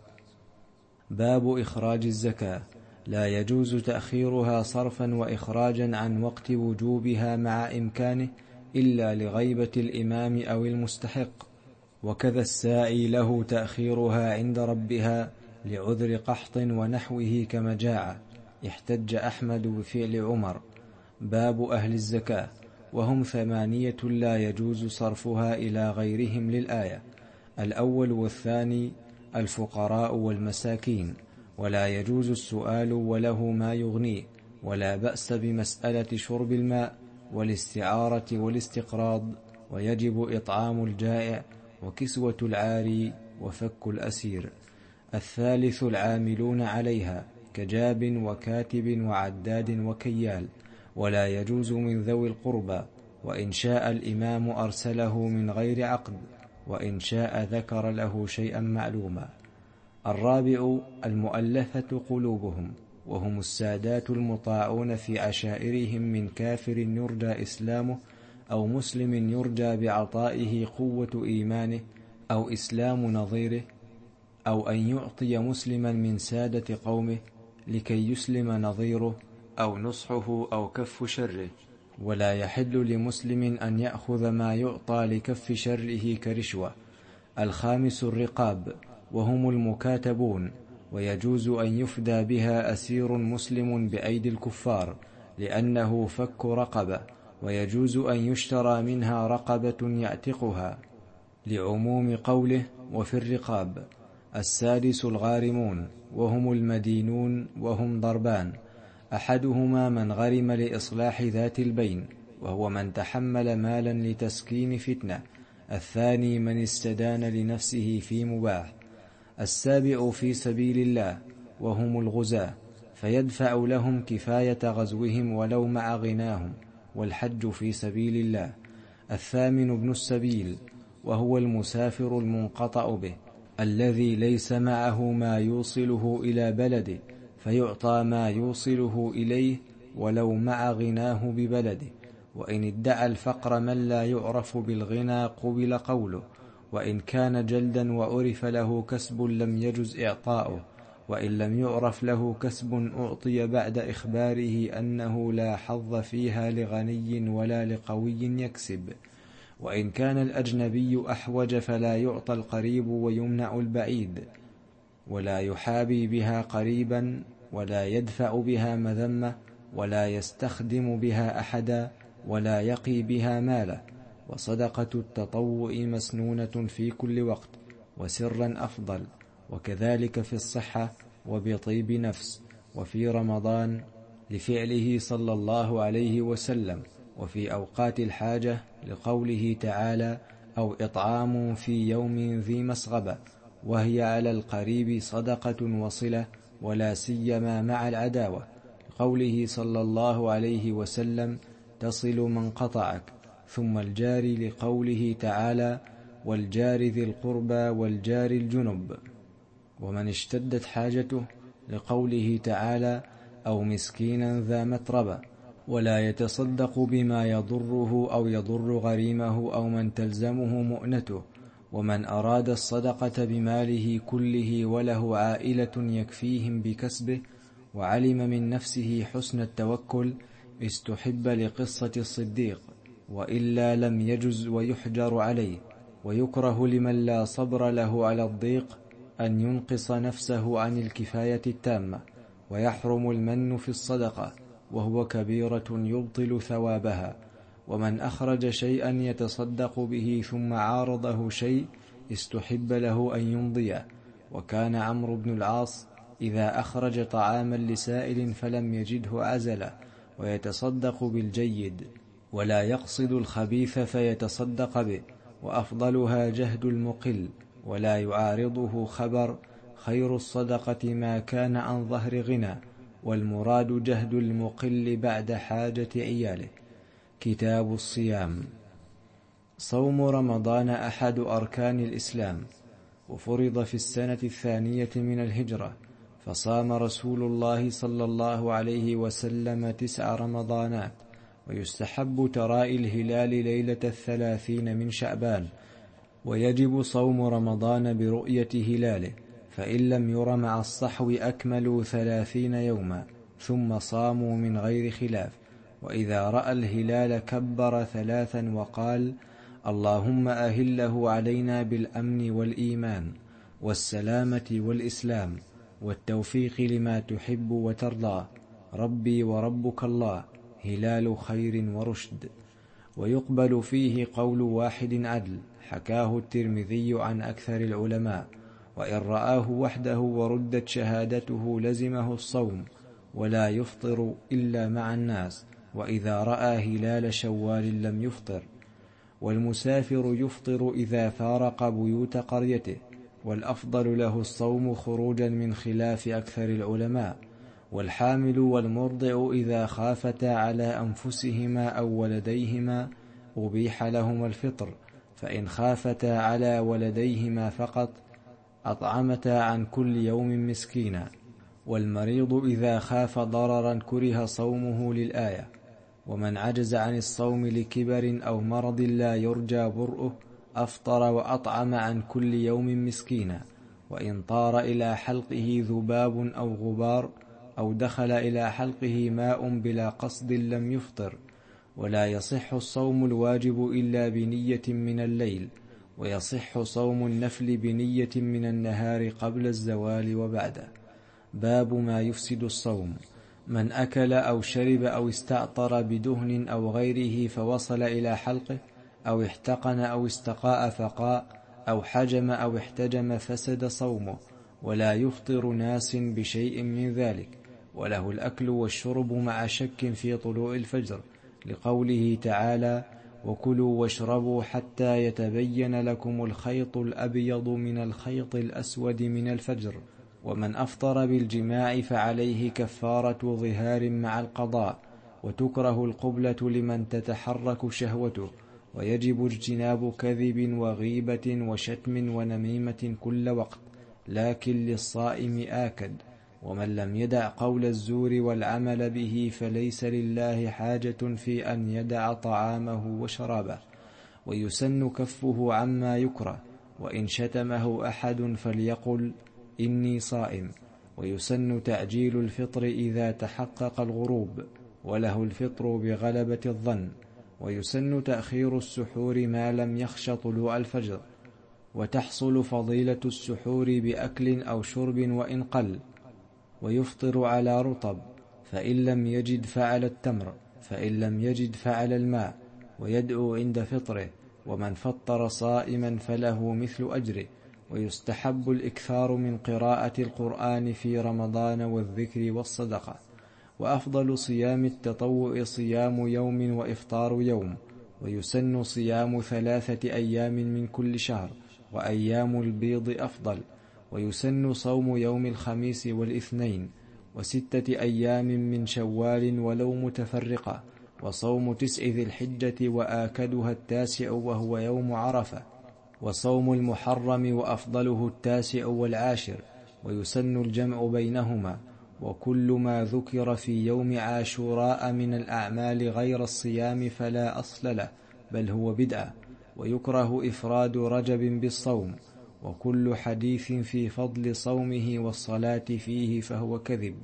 باب إخراج الزكاة. لا يجوز تأخيرها صرفا وإخراجا عن وقت وجوبها مع إمكانه، إلا لغيبة الإمام أو المستحق. وكذا الساعي له تأخيرها عند ربها لعذر قحط ونحوه كمجاعة. احتج أحمد بفعل عمر. باب أهل الزكاة، وهم ثمانية لا يجوز صرفها إلى غيرهم للآية. الأول والثاني الفقراء والمساكين، ولا يجوز السؤال وله ما يغنيه، ولا بأس بمسألة شرب الماء والاستعارة والاستقراض، ويجب إطعام الجائع وكسوة العاري وفك الأسير. الثالث العاملون عليها كجاب وكاتب وعداد وكيال، ولا يجوز من ذوي القربى، وإن شاء الإمام أرسله من غير عقد، وإن شاء ذكر له شيئا معلوما. الرابع المؤلفة قلوبهم، وهم السادات المطاعون في عشائرهم من كافر يرجى إسلامه أو مسلم يرجى بعطائه قوة إيمانه أو إسلام نظيره، أو أن يعطي مسلما من سادة قومه لكي يسلم نظيره، أو نصحه أو كف شره. ولا يحل لمسلم أن يأخذ ما يعطى لكف شره كرشوة. الخامس الرقاب، وهم المكاتبون، ويجوز أن يفدى بها أسير مسلم بأيدي الكفار، لأنه فك رقبة، ويجوز أن يشترى منها رقبة يعتقها، لعموم قوله وفي الرقاب. السادس الغارمون، وهم المدينون، وهم ضربان. أحدهما من غرم لإصلاح ذات البين، وهو من تحمل مالا لتسكين فتنة. الثاني من استدان لنفسه في مباح. السابع في سبيل الله، وهم الغزاة، فيدفع لهم كفاية غزوهم ولو مع غناهم، والحج في سبيل الله. الثامن ابن السبيل، وهو المسافر المنقطع به الذي ليس معه ما يوصله إلى بلده فيعطى ما يوصله إليه ولو مع غناه ببلده. وإن ادعى الفقر من لا يعرف بالغنى قبل قوله، وإن كان جلدا وعرف له كسب لم يجز إعطاؤه، وإن لم يعرف له كسب أعطي بعد إخباره أنه لا حظ فيها لغني ولا لقوي يكسب. وإن كان الأجنبي أحوج فلا يعطى القريب ويمنع البعيد، ولا يحابي بها قريبا، ولا يدفع بها مذمة، ولا يستخدم بها أحدا، ولا يقي بها ماله. وصدقة التطوع مسنونة في كل وقت، وسرا أفضل، وكذلك في الصحة وبطيب نفس، وفي رمضان لفعله صلى الله عليه وسلم، وفي أوقات الحاجة لقوله تعالى: أو إطعام في يوم ذي مسغبة، وهي على القريب صدقة وصلة، ولا سيما مع العداوة، لقوله صلى الله عليه وسلم: تصل من قطعك. ثم الجار لقوله تعالى: والجار ذي القربى والجار الجنب. ومن اشتدت حاجته لقوله تعالى: أو مسكينا ذا متربة، ولا يتصدق بما يضره أو يضر غريمه أو من تلزمه مؤنته. ومن أراد الصدقة بماله كله وله عائلة يكفيهم بكسبه وعلم من نفسه حسن التوكل استحب لقصة الصديق، وإلا لم يجز ويحجر عليه. ويكره لمن لا صبر له على الضيق أن ينقص نفسه عن الكفاية التامة، ويحرم المن في الصدقة وهو كبيرة يبطل ثوابها. ومن أخرج شيئا يتصدق به ثم عارضه شيء استحب له أن يمضيه. وكان عمرو بن العاص إذا أخرج طعاما لسائل فلم يجده عزله ويتصدق بالجيد، ولا يقصد الخبيث فيتصدق به، وأفضلها جهد المقل، ولا يعارضه خبر. خير الصدقة ما كان عن ظهر غنى، والمراد جهد المقل بعد حاجة عياله. كتاب الصيام. صوم رمضان أحد أركان الإسلام، وفرض في السنة الثانية من الهجرة، فصام رسول الله صلى الله عليه وسلم تسع رمضانات. ويستحب تراءي الهلال ليلة الثلاثين من شعبان، ويجب صوم رمضان برؤية هلاله، فإن لم ير مع الصحو أكملوا ثلاثين يوما ثم صاموا من غير خلاف. وإذا رأى الهلال كبر ثلاثا وقال: اللهم أهله علينا بالأمن والإيمان والسلامة والإسلام والتوفيق لما تحب وترضى، ربي وربك الله، هلال خير ورشد. ويقبل فيه قول واحد عدل، حكاه الترمذي عن أكثر العلماء. وإن رآه وحده وردت شهادته لزمه الصوم، ولا يفطر إلا مع الناس. وإذا رأى هلال شوال لم يفطر. والمسافر يفطر إذا فارق بيوت قريته، والأفضل له الصوم خروجا من خلاف أكثر العلماء. والحامل والمرضع إذا خافتا على أنفسهما أو ولديهما أبيح لهما الفطر، فإن خافتا على ولديهما فقط أطعمتا عن كل يوم مسكينا. والمريض إذا خاف ضررا كره صومه للآية. ومن عجز عن الصوم لكبر أو مرض لا يرجى برؤه أفطر وأطعم عن كل يوم مسكينا. وإن طار إلى حلقه ذباب أو غبار أو دخل إلى حلقه ماء بلا قصد لم يفطر. ولا يصح الصوم الواجب إلا بنية من الليل، ويصح صوم النفل بنية من النهار قبل الزوال وبعده. باب ما يفسد الصوم. من أكل أو شرب أو استعطر بدهن أو غيره فوصل إلى حلقه، أو احتقن أو استقاء فقاء، أو حجم أو احتجم فسد صومه، ولا يفطر ناس بشيء من ذلك. وله الأكل والشرب مع شك في طلوع الفجر، لقوله تعالى: وكلوا واشربوا حتى يتبين لكم الخيط الأبيض من الخيط الأسود من الفجر. ومن أفطر بالجماع فعليه كفارة ظهار مع القضاء. وتكره القبلة لمن تتحرك شهوته، ويجب اجتناب كذب وغيبة وشتم ونميمة كل وقت، لكن للصائم آكد. ومن لم يدع قول الزور والعمل به فليس لله حاجة في أن يدع طعامه وشرابه. ويسن كفه عما يكره، وإن شتمه أحد فليقل إني صائم. ويسن تعجيل الفطر إذا تحقق الغروب، وله الفطر بغلبة الظن. ويسن تأخير السحور ما لم يخش طلوع الفجر، وتحصل فضيلة السحور بأكل أو شرب وإن قل. ويفطر على رطب، فإن لم يجد فعل التمر، فإن لم يجد فعل الماء، ويدعو عند فطره. ومن فطر صائما فله مثل أجره. ويستحب الإكثار من قراءة القرآن في رمضان والذكر والصدقة. وأفضل صيام التطوع صيام يوم وإفطار يوم. ويسن صيام ثلاثة أيام من كل شهر، وأيام البيض أفضل. ويسن صوم يوم الخميس والاثنين، وستة أيام من شوال ولو متفرقة. وصوم تسع ذي الحجة وآكدها التاسع وهو يوم عرفة. وصوم المحرم وأفضله التاسع والعاشر. ويسن الجمع بينهما. وكل ما ذكر في يوم عاشوراء من الأعمال غير الصيام فلا أصل له، بل هو بدعة. ويكره إفراد رجب بالصوم. وكل حديث في فضل صومه والصلاة فيه فهو كذب.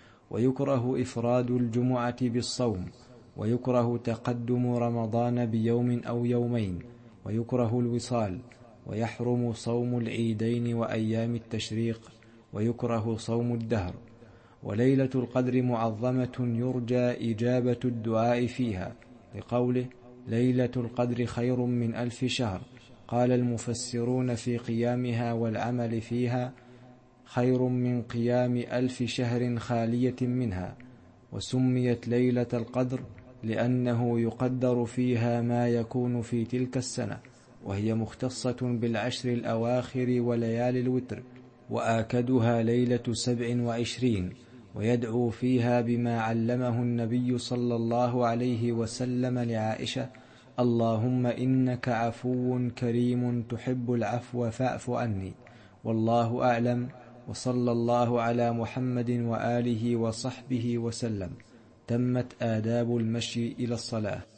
ويكره إفراد الجمعة بالصوم. ويكره تقدم رمضان بيوم أو يومين. ويكره الوصال. ويحرم صوم العيدين وأيام التشريق. ويكره صوم الدهر. وليلة القدر معظمة يرجى إجابة الدعاء فيها، لقوله ليلة القدر خير من ألف شهر. قال المفسرون في قيامها والعمل فيها خير من قيام ألف شهر خالية منها. وسميت ليلة القدر لأنه يقدر فيها ما يكون في تلك السنة، وهي مختصة بالعشر الأواخر وليالي الوتر. وآكدها ليلة سبع وعشرين. ويدعو فيها بما علمه النبي صلى الله عليه وسلم لعائشة: اللهم إنك عفو كريم تحب العفو فاعف عني. والله أعلم، وصلى الله على محمد وآله وصحبه وسلم. تمت آداب المشي إلى الصلاة.